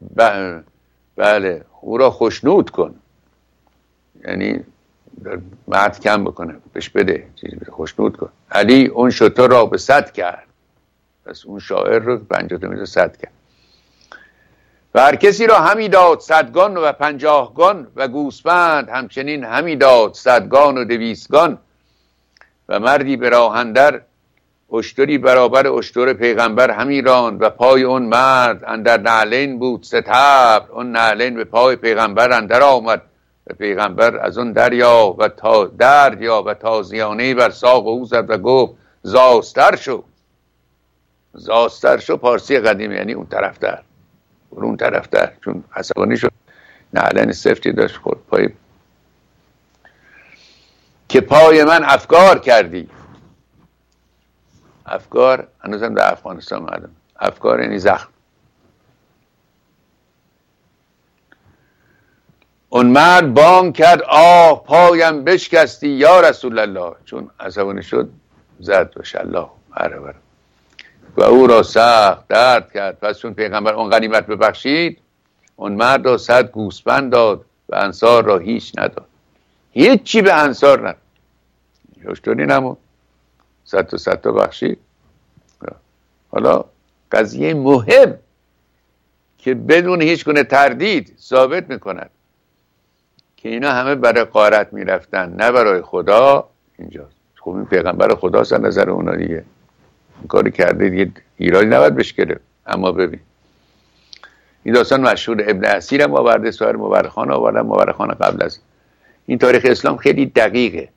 بله او را خوشنود کن، یعنی مدح کم بکنه، بهش بده چیزی بده، خوشنود کن. علی اون شتر را به صد کرد، پس اون شاعر رو پنجاه تا میز صد کرد و هر کسی را همی داد صدگان و پنجاهگان و گوسفند همچنین همی داد صدگان و دویستگان و مردی به راه اندر اشتری برابر اشتر پیغمبر همی راند و پای اون مرد اندر نعلین بود ستبر، اون نعلین به پای پیغمبر اندر آمد و پیغمبر از اون دریا و تا دریا و تازیانه بر ساق او زد و گفت زاستر شو. زاستر شو پارسی قدیم یعنی اون طرف در، اون طرف در، چون عصبانی شد، نعلین سفتی داشت خورد پای، که پای من افکار کردی. افکار هنوزم در افغانستان معلوم، افکار یعنی زخم. اون مرد بانگ کرد آه پایم بشکستی یا رسول الله، چون عصبانی شد زد و شلاح بره بره و او را سخت درد کرد. پس چون پیغمبر اون غنیمت ببخشید، اون مرد را صد گوسفند داد و انصار را هیچ نداد، هیچ چی به انصار نداد، اشتری نمود، صد تا صد تا بخشید. حالا قضیه مهم که بدون هیچ گونه تردید ثابت میکند که اینا همه برای غارت میرفتن نه برای خدا. اینجاست. خب این پیغمبر خداست از نظر اونا دیگه، کاری کرده دیگه، ایرادی نباید بهش گرفت. اما ببین این داستان مشهور، ابن اسیر هم آورده، سایر مورخان آوردن، مورخان قبل از این تاریخ اسلام خیلی دقیقه،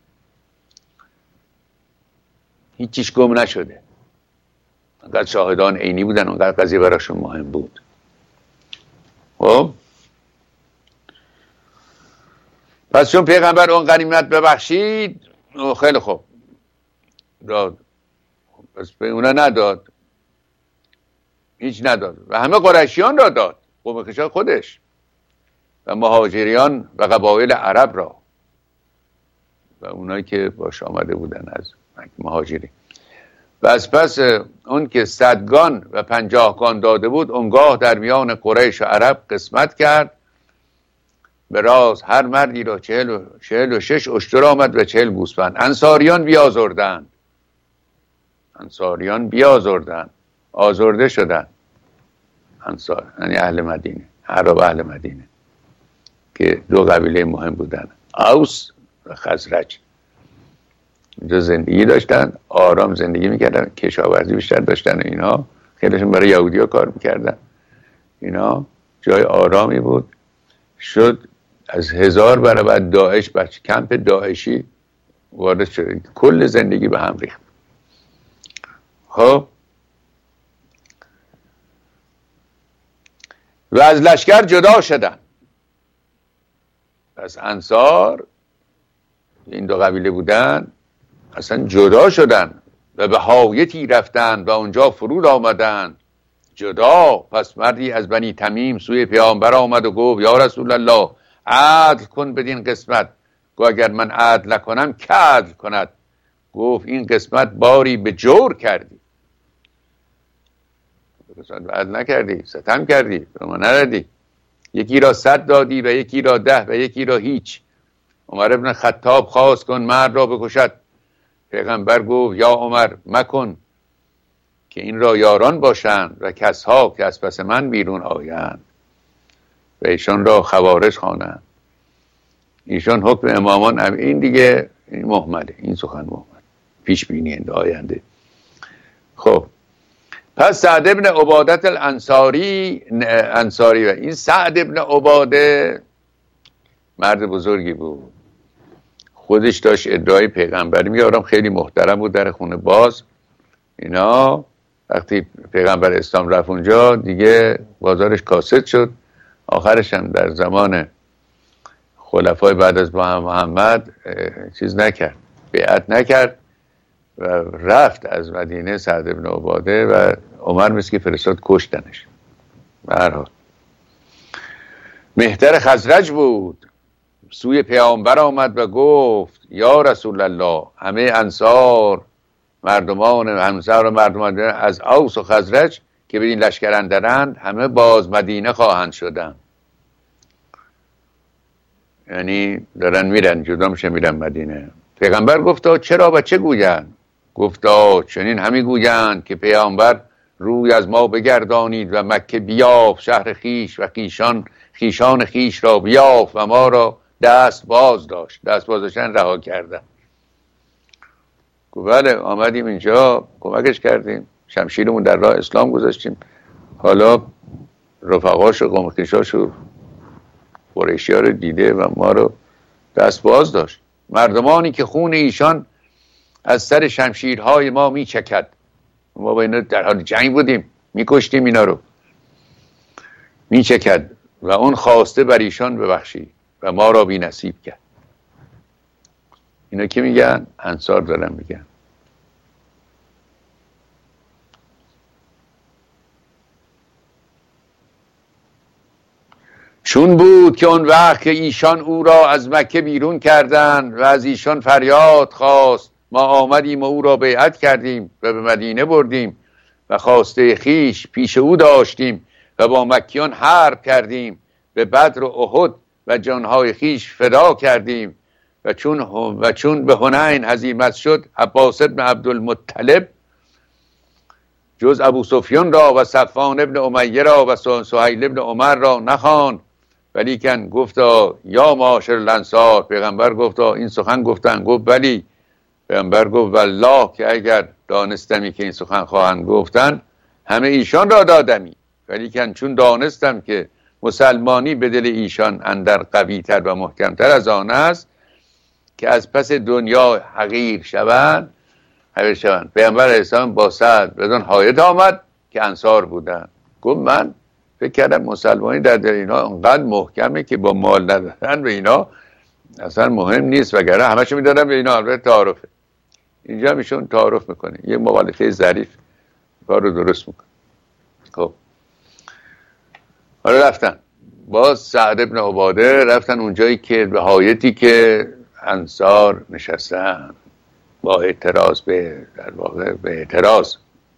هیچ چیز گم نشده. انقدر شاهدان عینی بودن، انقدر قضیه براشون مهم بود. خب پس چون پیغمبر اون غنیمت ببخشید، خیلی خوب داد، پس به اونا نداد، هیچ نداد و همه قریشیان را داد، قوم کشان خودش و مهاجریان و قبایل عرب را و اونایی که باش آمده بودن از مهاجری. و از پس اون که صدگان و پنجاهگان داده بود، اونگاه در میان قریش و عرب قسمت کرد به راز هر مردی را چهل و, چهل و شش اشتر آمد و چهل گوسفند. انصاریان بیازردند، انصاریان بیازردند، آزرده شدند انصار، یعنی اهل مدینه، عرب اهل مدینه که دو قبیله مهم بودن، اوس و خزرج. اینجا زندگی داشتن، آرام زندگی میکردن، کشاورزی بیشتر داشتن و اینا، خیلیشون برای یهودی ها کار میکردن. اینا جای آرامی بود. شد از هزار برابر داعش، بچه کمپ داعشی وارد شد، کل زندگی به هم ریخت. خب و از لشکر جدا شدن. پس انصار این دو قبیله بودن، اصلا جدا شدن و به حایطی رفتن و اونجا فرود آمدن جدا. پس مردی از بنی تمیم سوی پیامبر آمد و گفت یا رسول الله عدل کن بدین قسمت. گفت اگر من عدل نکنم که عدل کند؟ گفت این قسمت باری به جور کردی، عدل نکردی، ستم کردی، به ما ندادی، یکی را صد دادی و یکی را ده و یکی را هیچ. عمر ابن خطاب خواست کن مرد را بکشد. پیغمبر گفت یا عمر مکن که این را یاران باشند و کسها که از پس من بیرون آیند و ایشان را خوارج خوانند. ایشان حکم امامان، این دیگه این محمله، این سخن محمل، پیش بینی آینده. خب پس سعد ابن عبادت الانصاری انصاری و این سعد ابن عباده مرد بزرگی بود، خودش داشت ادعای پیغمبری میارم، خیلی محترم بود، در خونه باز اینا. وقتی پیغمبر اسلام رفت اونجا دیگه بازارش کاسد شد. آخرش هم در زمان خلفای بعد از محمد چیز نکرد، بیعت نکرد و رفت از مدینه سعد ابن عباده و عمر مسکی فرستاد کشتنش. به هر حال مهتر خزرج بود، سوی پیامبر آمد و گفت یا رسول الله همه انصار مردمان همسر و مردمان از اوس و خزرج که به این لشکر اندرند همه باز مدینه خواهند شدن. یعنی دارن میرن، جدا میشه میرن مدینه. پیغمبر گفتا چرا و چه گویند؟ گفتا چنین همی گویند که پیامبر روی از ما بگردانید و مکه بیافت شهر خیش و خیشان خیشان خیش را بیافت و ما را دست باز داشت. دست باز داشتن رها کردن. گفت بله آمدیم اینجا کمکش کردیم، شمشیرمون در راه اسلام گذاشتیم، حالا رفقاش و قوم خویشاش و قریشی ها رو دیده و ما رو دست باز داشت. مردمانی که خون ایشان از سر شمشیرهای ما می چکد، ما با اینا در حال جنگ بودیم، می کشتیم اینا رو، می چکد و اون خواسته بر ایشان ببخشی و ما را بی نصیب کرد. اینا که میگن؟ انصار دارن میگن. چون بود که اون وقت که ایشان او را از مکه بیرون کردند و از ایشان فریاد خواست، ما آمدیم و او را بیعت کردیم و به مدینه بردیم و خواسته خیش پیش او داشتیم و با مکیان حرب کردیم، به بدر و احد و جانهای خیش فدا کردیم و چون و چون به حنین هزیمت شد، عباس بن عبدالمطلب جز ابو سفیان را و صفوان ابن امیه را و سهیل ابن عمر را نخواند ولی کن گفتا یا معاشر الانصار، پیغمبر گفتا این سخن گفتن، گفت بلی. پیغمبر گفت والله که اگر دانستمی که این سخن خواهند گفتن همه ایشان را دادمی، ولی کن چون دانستم که مسلمانی به دل ایشان اندر قوی تر و محکم تر از آن است که از پس دنیا حقیر شوند حقیر شوند. پیغمبر علیه السلام با سعد بدون حایط آمد که انصار بودن. گفت من فکر کردم مسلمانی در دل اینا انقدر محکمه که با مال ندادن به اینا اصلا مهم نیست، وگرنه همشو میدادن به اینا. البته تعارفه، اینجا میشون تعارف میکنه، یه مبالغه ظریف کار رو درست میکنه. خب حالا رفتن با سعد ابن عباده، رفتن اونجایی که به حایطی که انصار نشستن با اعتراض به در واقع به اعتراض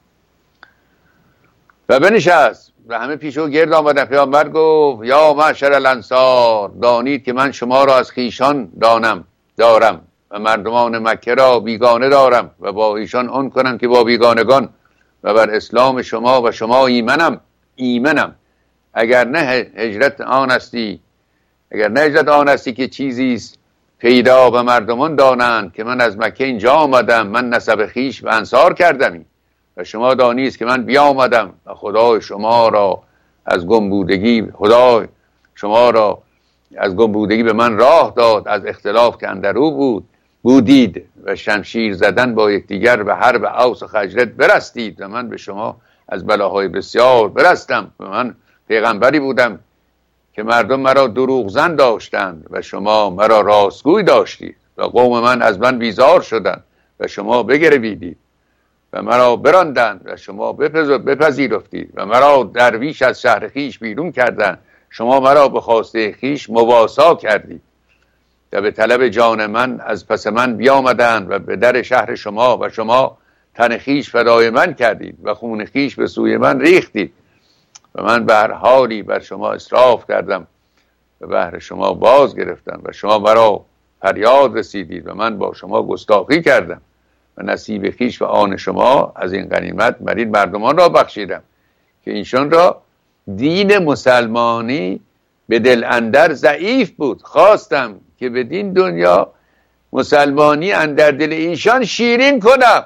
و بنشست و همه پیشو گرد آمدن. پیامبر گفت یا معشر الانصار، دانید که من شما را از خویشان دانم دارم و مردمان مکه را بیگانه دارم و با ایشان آن کنم که با بیگانگان و بر اسلام شما و شما ایمنم ایمنم اگر نه هجرت آن استی اگر نه هجرت آن استی که چیزی است پیدا و مردمان دانند که من از مکه اینجا آمدم، من نسب خیش و انصار کردمی و شما دانید که من بیا آمدم و خدای شما را از گمبودگی خدای شما را از گمبودگی به من راه داد، از اختلاف که اندرو بود بودید و شمشیر زدن با یکدیگر و حرب اوس و خجرت برستید و من به شما از بلاهای بسیار برستم و من پیغمبری بودم که مردم مرا دروغ زن داشتند و شما مرا راستگوی داشتید و قوم من از من بیزار شدند و شما بگرویدید و مرا براندند و شما بپذیرفتید و مرا درویش از شهر خیش بیرون کردند، شما مرا به خواسته خیش مواسا کردید و به طلب جان من از پس من بیامدند و به در شهر شما و شما تن خیش فدای من کردید و خون خیش به سوی من ریختید و من به هر حالی بر شما اسراف کردم و بهر شما باز گرفتم و شما مرا فریاد رسیدید و من با شما گستاخی کردم و نصیب خیش و آن شما از این غنیمت مرید مردمان را بخشیدم که اینشان را دین مسلمانی به دل اندر ضعیف بود، خواستم که به دین دنیا مسلمانی اندر دل ایشان شیرین کنم.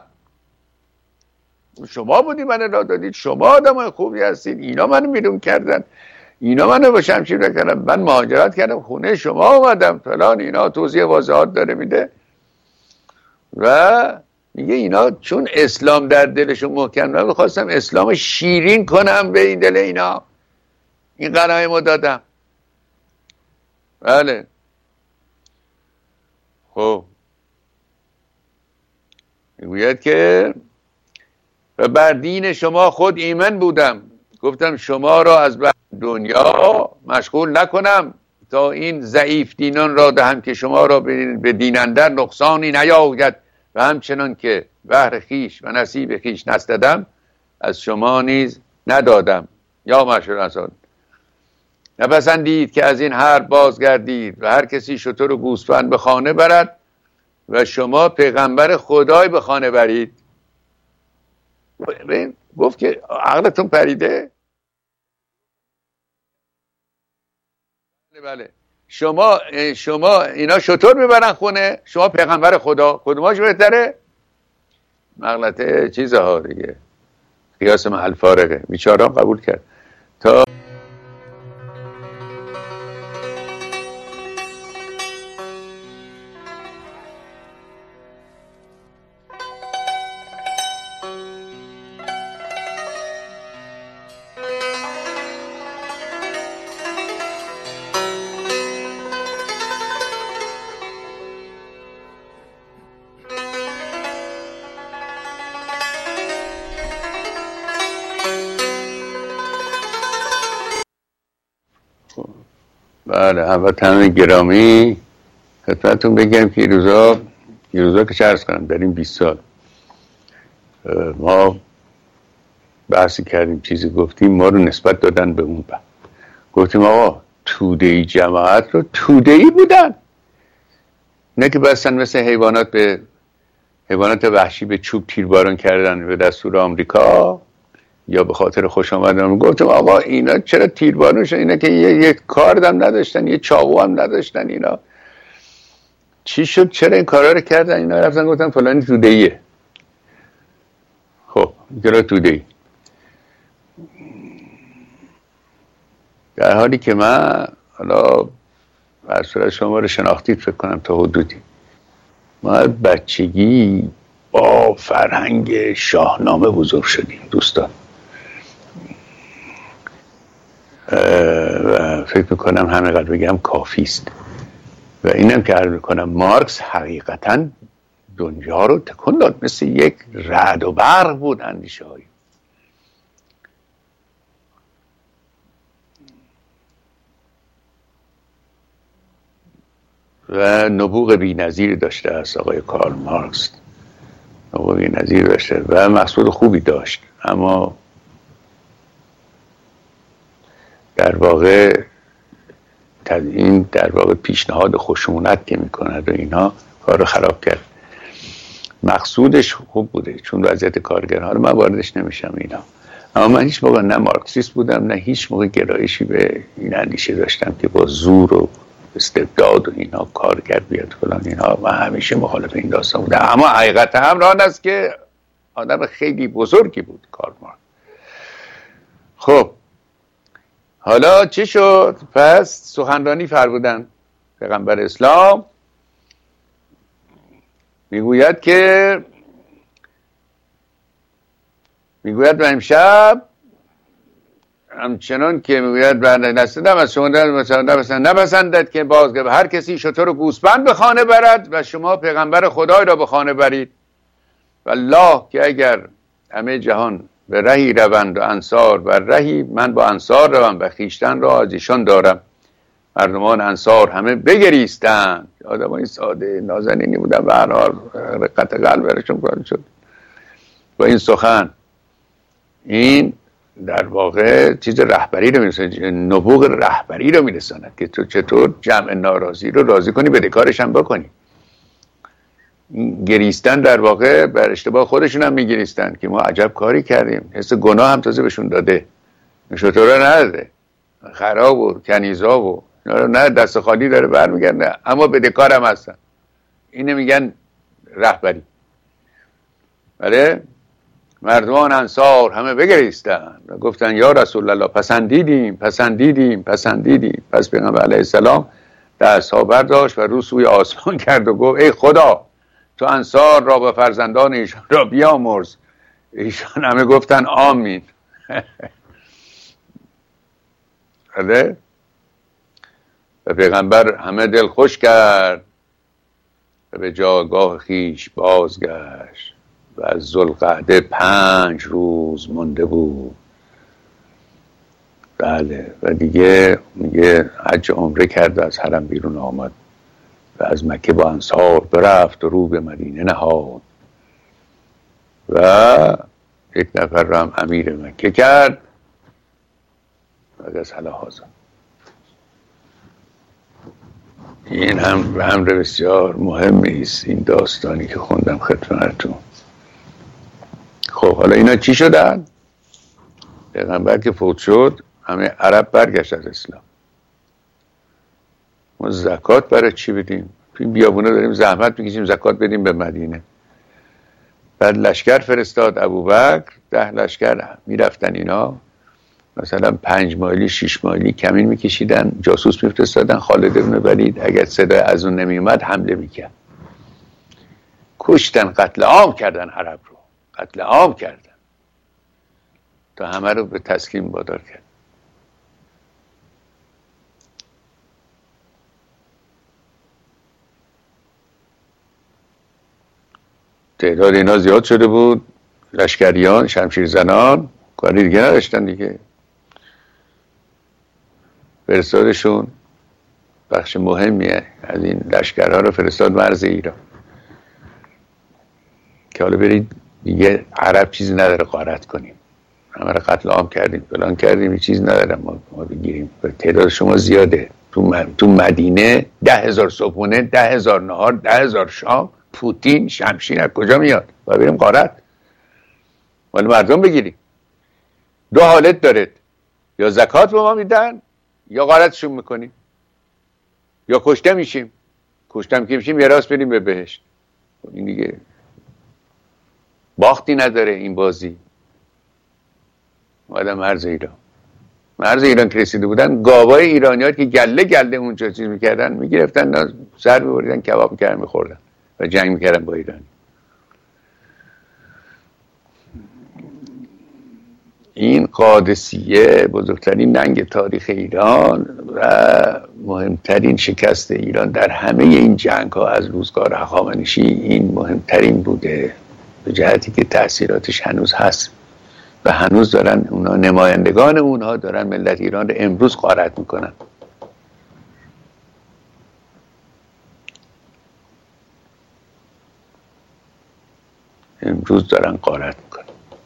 شما بودی من را دادید، شما آدم خوبی هستید، اینا منو بیرون کردن، اینا منو با شمشیر کردن، من مهاجرت کردم خونه شما آمدم فلان، اینا توضیح واضحات داره میده و میگه اینا چون اسلام در دلشون محکم نبود خواستم اسلام شیرین کنم به این دل اینا، این غنایمو دادم. بله خب میگوید که و بر دین شما خود ایمن بودم، گفتم شما را از دنیا مشغول نکنم تا این ضعیف دینان را دهم که شما را به دین اندر نقصانی نیاید و همچنان که بهر خیش و نصیب خیش نستدم از شما نیز ندادم. یا معشر الانصار، نپسندید که از این حرب بازگردید و هر کسی شتر و گوسفند به خانه برد و شما پیغمبر خدای به خانه برید. گفت که عقلتون پریده؟ بله شما شما اینا شتر میبرن خونه، شما پیغمبر خدا، کدوماش بهتره؟ مغلطه چیزها دیگه، قیاس محل فارقه. بیچاره‌ام قبول کرد تا بله هموطنان گرامی، خدمتتون بگم که روزا روزا که چرس کنم در این بیست سال ما بحثی کردیم، چیزی گفتیم، ما رو نسبت دادن به اون بعد گفتیم آقا توده‌ای جماعت رو توده‌ای بودن، نه که بستن مثل حیوانات به حیوانات وحشی به چوب تیرباران کردن به دستور آمریکا، یا به خاطر خوش آمدن گفتم آقا اینا چرا تیربارونشون، اینا که یه, یه کارد هم نداشتن، یه چاقو هم نداشتن، اینا چی شد چرا این کارا رو کردن؟ اینا رفتن گفتن فلانی توده‌ایه. خب چرا توده‌ای؟ در حالی که من حالا بر صورت شما رو شناختید فکر کنم تا حدودی، ما بچگی با فرهنگ شاهنامه بزرگ شدیم دوستان، و فکر میکنم همینقدر بگم کافی است. و اینم که عرض میکنم مارکس حقیقتا دنیا رو تکون داد، مثل یک رعد و برق بود اندیشه هایی. و نبوغ بی نظیر داشته است آقای کارل مارکس، نبوغ بی نظیر داشته و مقصود خوبی داشت، اما در واقع این در واقع پیشنهاد خشونت که میکند و اینا کار رو خراب کرد. مقصودش خوب بوده چون وضعیت کارگرها رو من واردش نمیشم اینا، اما من هیچ موقع نه مارکسیست بودم نه هیچ موقع گرایشی به این اندیشه داشتم که با زور و استبداد و اینا کارگر بیاد فلان اینا. من همیشه مخالف این داستان بودم، اما حقیقت هم آن است که آدم خیلی بزرگی بود کارل مارکس. خب حالا چی شد؟ پس سخنرانی فرمودن پیغمبر اسلام، میگوید که میگوید و امشب همچنان که میگوید بنده نستدم از شما نپسند نپسندد که بازگه هر کسی شتر و گوسفند به خانه برد و شما پیغمبر خدای را به خانه برید. والله که اگر همه جهان به رهی روند و انصار بر رهی، من با انصار روم و خویشتن را از ایشان دارم. مردمان انصار همه بگریستند. آدمای ساده نازنینی بودن و هر حال رقت قلب برشون کار شد با این سخن. این در واقع چیز رهبری رو میرساند، نبوغ رهبری رو میرساند که تو چطور جمع ناراضی رو راضی کنی، بدهکارش هم بکنی. گریستن در واقع بر اشتباه خودشون هم میگریستن که ما عجب کاری کردیم، حس گناه هم تازه بهشون داده، شطوره نداده، خراب و کنیزا و نه دست خالی داره برمیگرده، اما بدهکار هم هستن. اینه میگن رهبری. بله مردمان انصار همه بگریستن و گفتن یا رسول الله پسندیدیم پسندیدیم پسندیدیم. پس پیغمبر علیه السلام دستها برداشت و رو سوی آسمان کرد و گفت ای خدا تو انصار را به فرزندان ایشان را بیامرز. ایشان همه گفتن آمین. بله و پیغمبر همه دل خوش کرد و به جاگاه خیش بازگشت و از ذوالقعده پنج روز مونده بود. بله و دیگه میگه حج عمره کرد، از حرم بیرون آمد و از مکه با انصار برفت و رو به مدینه نهاد و یک نفر را هم امیر مکه کرد و از حالا حاضر. این هم امر بسیار مهمی است، این داستانی که خوندم خدمتتون. خب حالا اینا چی شدن؟ پیغمبر که فوت شد همه عرب برگشت از اسلام. ما زکات برای چی بدیم؟ تو این بیابونه داریم زحمت میکشیم زکات بدیم به مدینه. بعد لشکر فرستاد ابوبکر، ده لشکر میرفتن اینا مثلا پنج مایلی شیش مایلی کمین میکشیدن، جاسوس میفرستادن. خالد بن ولید اگر صدای از اون نمیومد حمله میکرد. کشتن، قتل عام کردن عرب رو، قتل عام کردن تا همه رو به تسلیم وادار کرد. تعداد اینا زیاد شده بود، لشکریان شمشیر زنان کاری دیگه نداشتن دیگه. فرستادشون بخش مهمیه از این لشکرها رو فرستاد مرز ایران که حالا برید دیگه عرب چیزی نداره غارت کنیم، همه رو قتل عام کردیم فلان کردیم، این چیز نداره ما, ما بگیریم. تعداد شما زیاده. تو, تو مدینه ده هزار صبحونه، ده هزار نهار، ده هزار شام. پوتین شمشیر از کجا میاد؟ باید بریم غارت مال مردم بگیریم. دو حالت داره، یا زکات به ما میدن یا غارتشون میکنیم، یا کشته میشیم. کشتم که میشیم یه راست بریم به بهشت. این دیگه باختی نداره این بازی. آدم مرز ایران مرز ایران که رسیده بودن، گاوای ایرانیات که گله گله اونجا چیز میکردن میگرفتن سر میبریدن کباب میکردن میخوردن و جنگ میکردن با ایرانی. این قادسیه بزرگترین ننگ تاریخ ایران و مهمترین شکست ایران در همه این جنگ ها از روزگار هخامنشی این مهمترین بوده، به جهتی که تأثیراتش هنوز هست و هنوز دارن اونا، نمایندگان اونها دارن ملت ایران رو امروز غارت میکنن. امروز دارن غارت میکنن.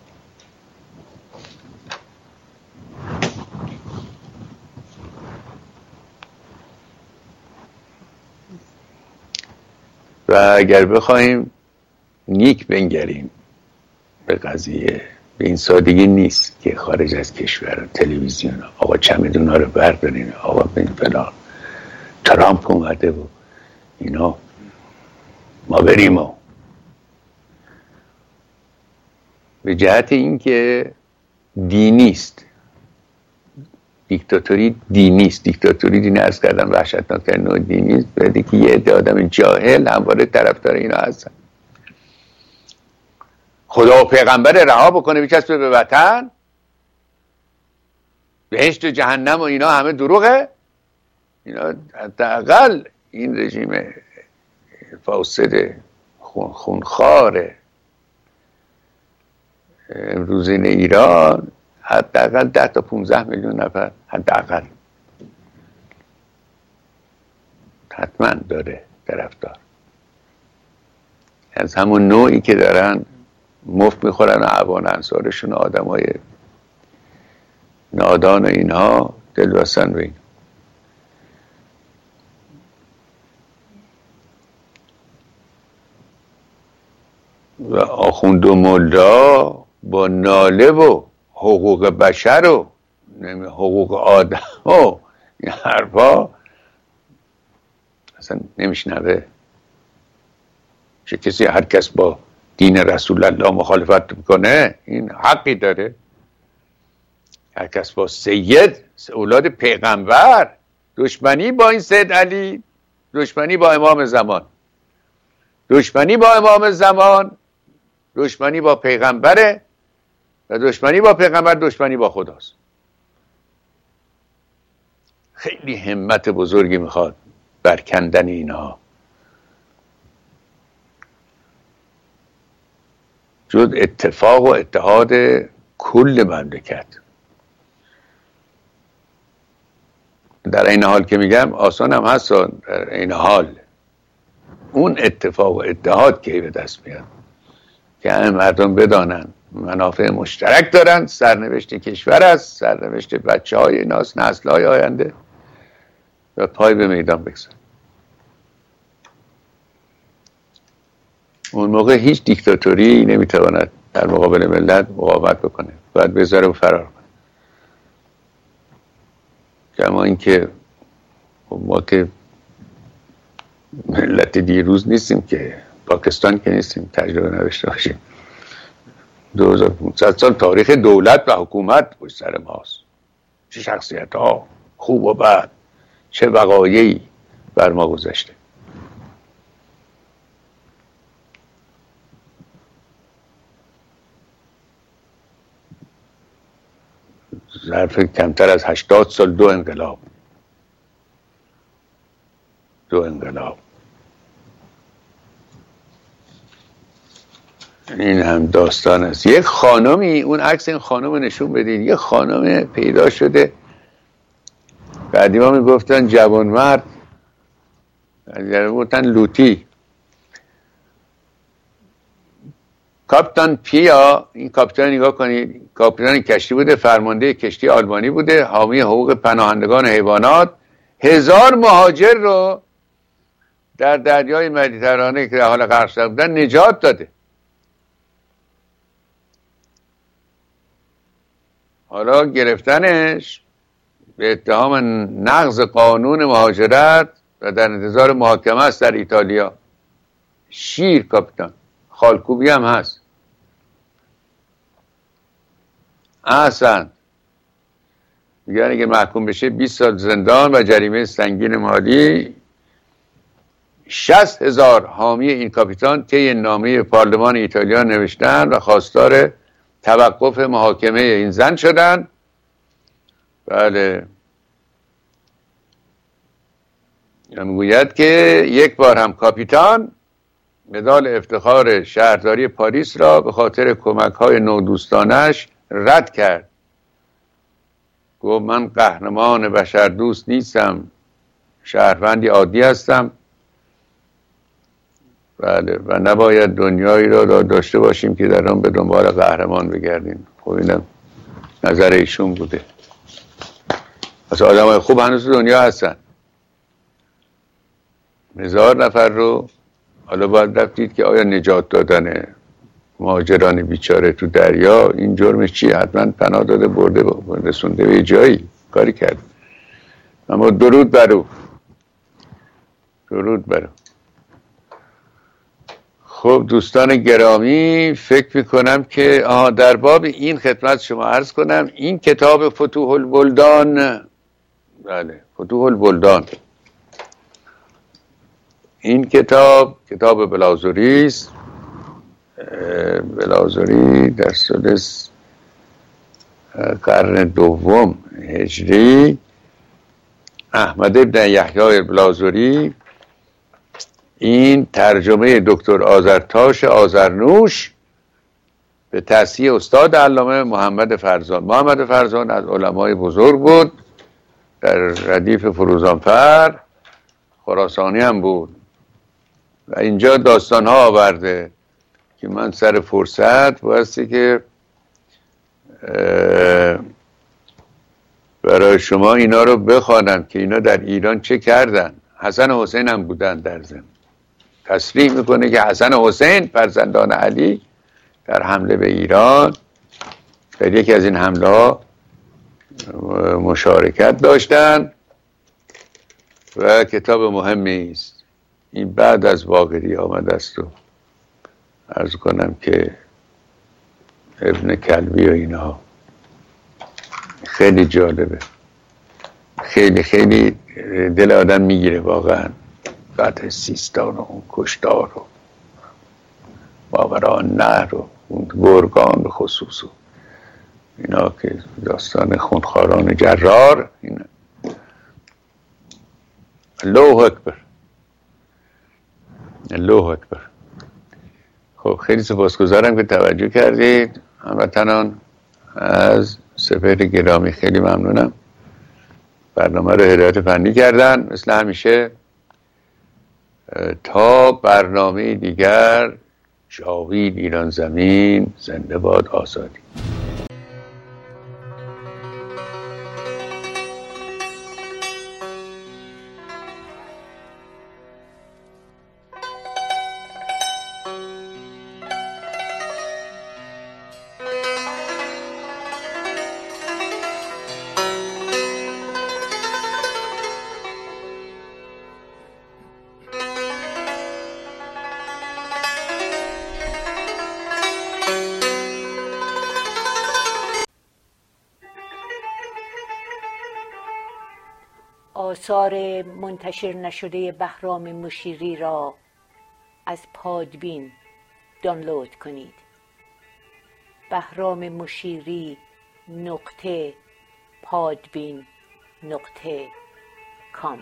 و اگر بخوایم نیک بنگریم به قضیه، به این سادگی نیست که خارج از کشور تلویزیون آقا چمدون ها رو بردارین، آقا بین فلان ترامپ اومده و اینا ما بریم و به جهت این که دینی است. دیکتاتوری دینی است. دیکتاتوری دینی ارز کردم وحشتناکترین نوع دینی است، بعدی که یه عده آدم جاهل همواره طرفدار اینا هستن. خدا و پیغمبر رها بکنه بچسبه به وطن، بهشت و جهنم و اینا همه دروغه. اینا حداقل این رژیم فاسد خون خونخوار امروزین ایران حداقل ده تا پونزده میلیون نفر حداقل حتما داره طرفدار، از همون نوعی که دارن مفت میخورن و عوان انصارشون آدم های نادان و اینها دل بستن به این. و آخوند و ملا با ناله و حقوق بشر و حقوق آدم و این حرفا اصلا نمیشنوه. چه کسی هر کس با دین رسول الله مخالفت میکنه این حقی داره. هر کس با سید اولاد پیغمبر دشمنی با این سید علی، دشمنی با امام زمان، دشمنی با امام زمان، دشمنی با پیغمبره و دشمنی با پیغمبر دشمنی با خداست. خیلی همت بزرگی میخواد برکندن اینها. جز اتفاق و اتحاد کل مملکت. در این حال که میگم آسان هم هست، در این حال اون اتفاق و اتحاد که به دست میاد که همه مردم بدانن منافع مشترک دارن، سرنوشت کشور است، سرنوشت بچه های ناس، نسل های آینده، و پای به میدان بگذارن. اون موقع هیچ دیکتاتوری نمیتواند در مقابل ملت مقاومت بکنه، باید بذاره و فرار کنه. کما اینکه ما که ملت دیروز نیستیم، که پاکستان که نیستیم تجربه نداشته باشیم. دو هزار و پانصد سال تاریخ دولت و حکومت پشت سر ماست. چه شخصیت ها خوب و بد، چه وقایعی بر ما گذشته. ظرف کمتر از هشتاد سال دو انقلاب دو انقلاب این هم داستان است. یک خانمی، اون عکس این خانم نشون بدید، یک خانم پیدا شده، قدیما میگفتن جوان مرد، میگفتن لوتی. کاپیتان پیا، این کاپیتان نگاه کنید، کاپیتان کشتی بوده، فرمانده کشتی آلمانی بوده، حامی حقوق پناهندگان حیوانات، هزار مهاجر رو در دریای مدیترانه که در حال غرق شده بودن نجات داده. حالا گرفتنش به اتهام نقض قانون مهاجرت و در انتظار محاکمه است در ایتالیا. شیر کاپیتان، خالکوبی هم هست. احسن میگن اگه محکوم بشه بیست سال زندان و جریمه سنگین مالی. شصت هزار حامی این کاپیتان طی نامه پارلمان ایتالیا نوشتن و خواستار توقف محاکمه این زن شدن. بله، میگوید که یک بار هم کاپیتان مدال افتخار شهرداری پاریس را به خاطر کمک‌های نودوستانش رد کرد. گفت من قهرمان بشردوست نیستم، شهروندی عادی هستم. بله، و نباید دنیایی را داشته باشیم که در آن به دنبال قهرمان بگردیم. خب اینم نظر ایشون بوده. پس آدمای خوب هنوز دنیا هستن. هزار نفر رو حالا باید رفتید که آیا نجات دادن مهاجران بیچاره تو دریا این جرمش چیه؟ حتما پناه داده برده رسونده به جایی کاری کرد. اما درود برو، درود برو. خب دوستان گرامی، فکر میکنم که آها در باب این خدمت شما عرض کنم این کتاب فتوح البلدان، بله فتوح البلدان، این کتاب کتاب بلازوری است. بلازوری در سدس قرن دوم هجری، احمد ابن یحیی بلازوری، این ترجمه دکتر آذرتاش آذرنوش به تصحیح استاد علامه محمد فرزان. محمد فرزان از علمای بزرگ بود، در ردیف فروزانفر خراسانی هم بود و اینجا داستان ها آورده که من سر فرصت بایستی که برای شما اینا رو بخوانم که اینا در ایران چه کردن. حسن و حسین هم بودن در زمین. تصریح میکنه که حسن و حسین فرزندان علی در حمله به ایران در یکی از این حمله ها مشارکت داشتن و کتاب مهمی است. این بعد از باقری آمده است و عرض کنم که ابن کلبی و اینها خیلی جالبه، خیلی خیلی دل آدم میگیره واقعا. فتح سیستان و اون کشتار و ماورا نهر و اون گرگان به خصوص و اینا که داستان خونخواران جرار. اینا الله اکبر، الله اکبر. خب خیلی سپاسگزارم که توجه کردید هموطنان. از سپهر گرامی خیلی ممنونم. برنامه رو هدایت فنی کردن مثل همیشه. تا برنامه دیگر، جاوید ایران زمین، زنده باد آزادی. آثار منتشر نشده بهرام مشیری را از پادبین دانلود کنید. بهرام مشیری نقطه پادبین نقطه کام.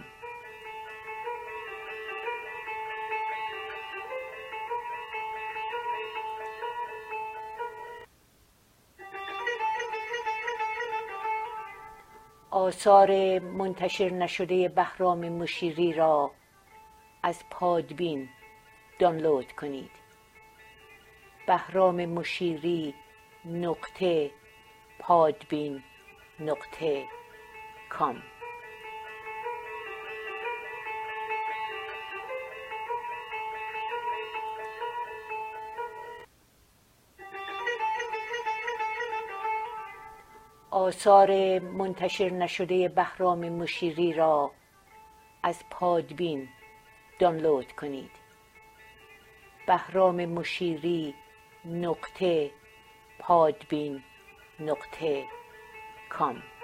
آثار منتشر نشده بهرام مشیری را از پادبین دانلود کنید. بهرام مشیری نقطه پادبین نقطه کام. آثار منتشر نشده بهرام مشیری را از پادبین دانلود کنید. بهرام مشیری نقطه پادبین نقطه کام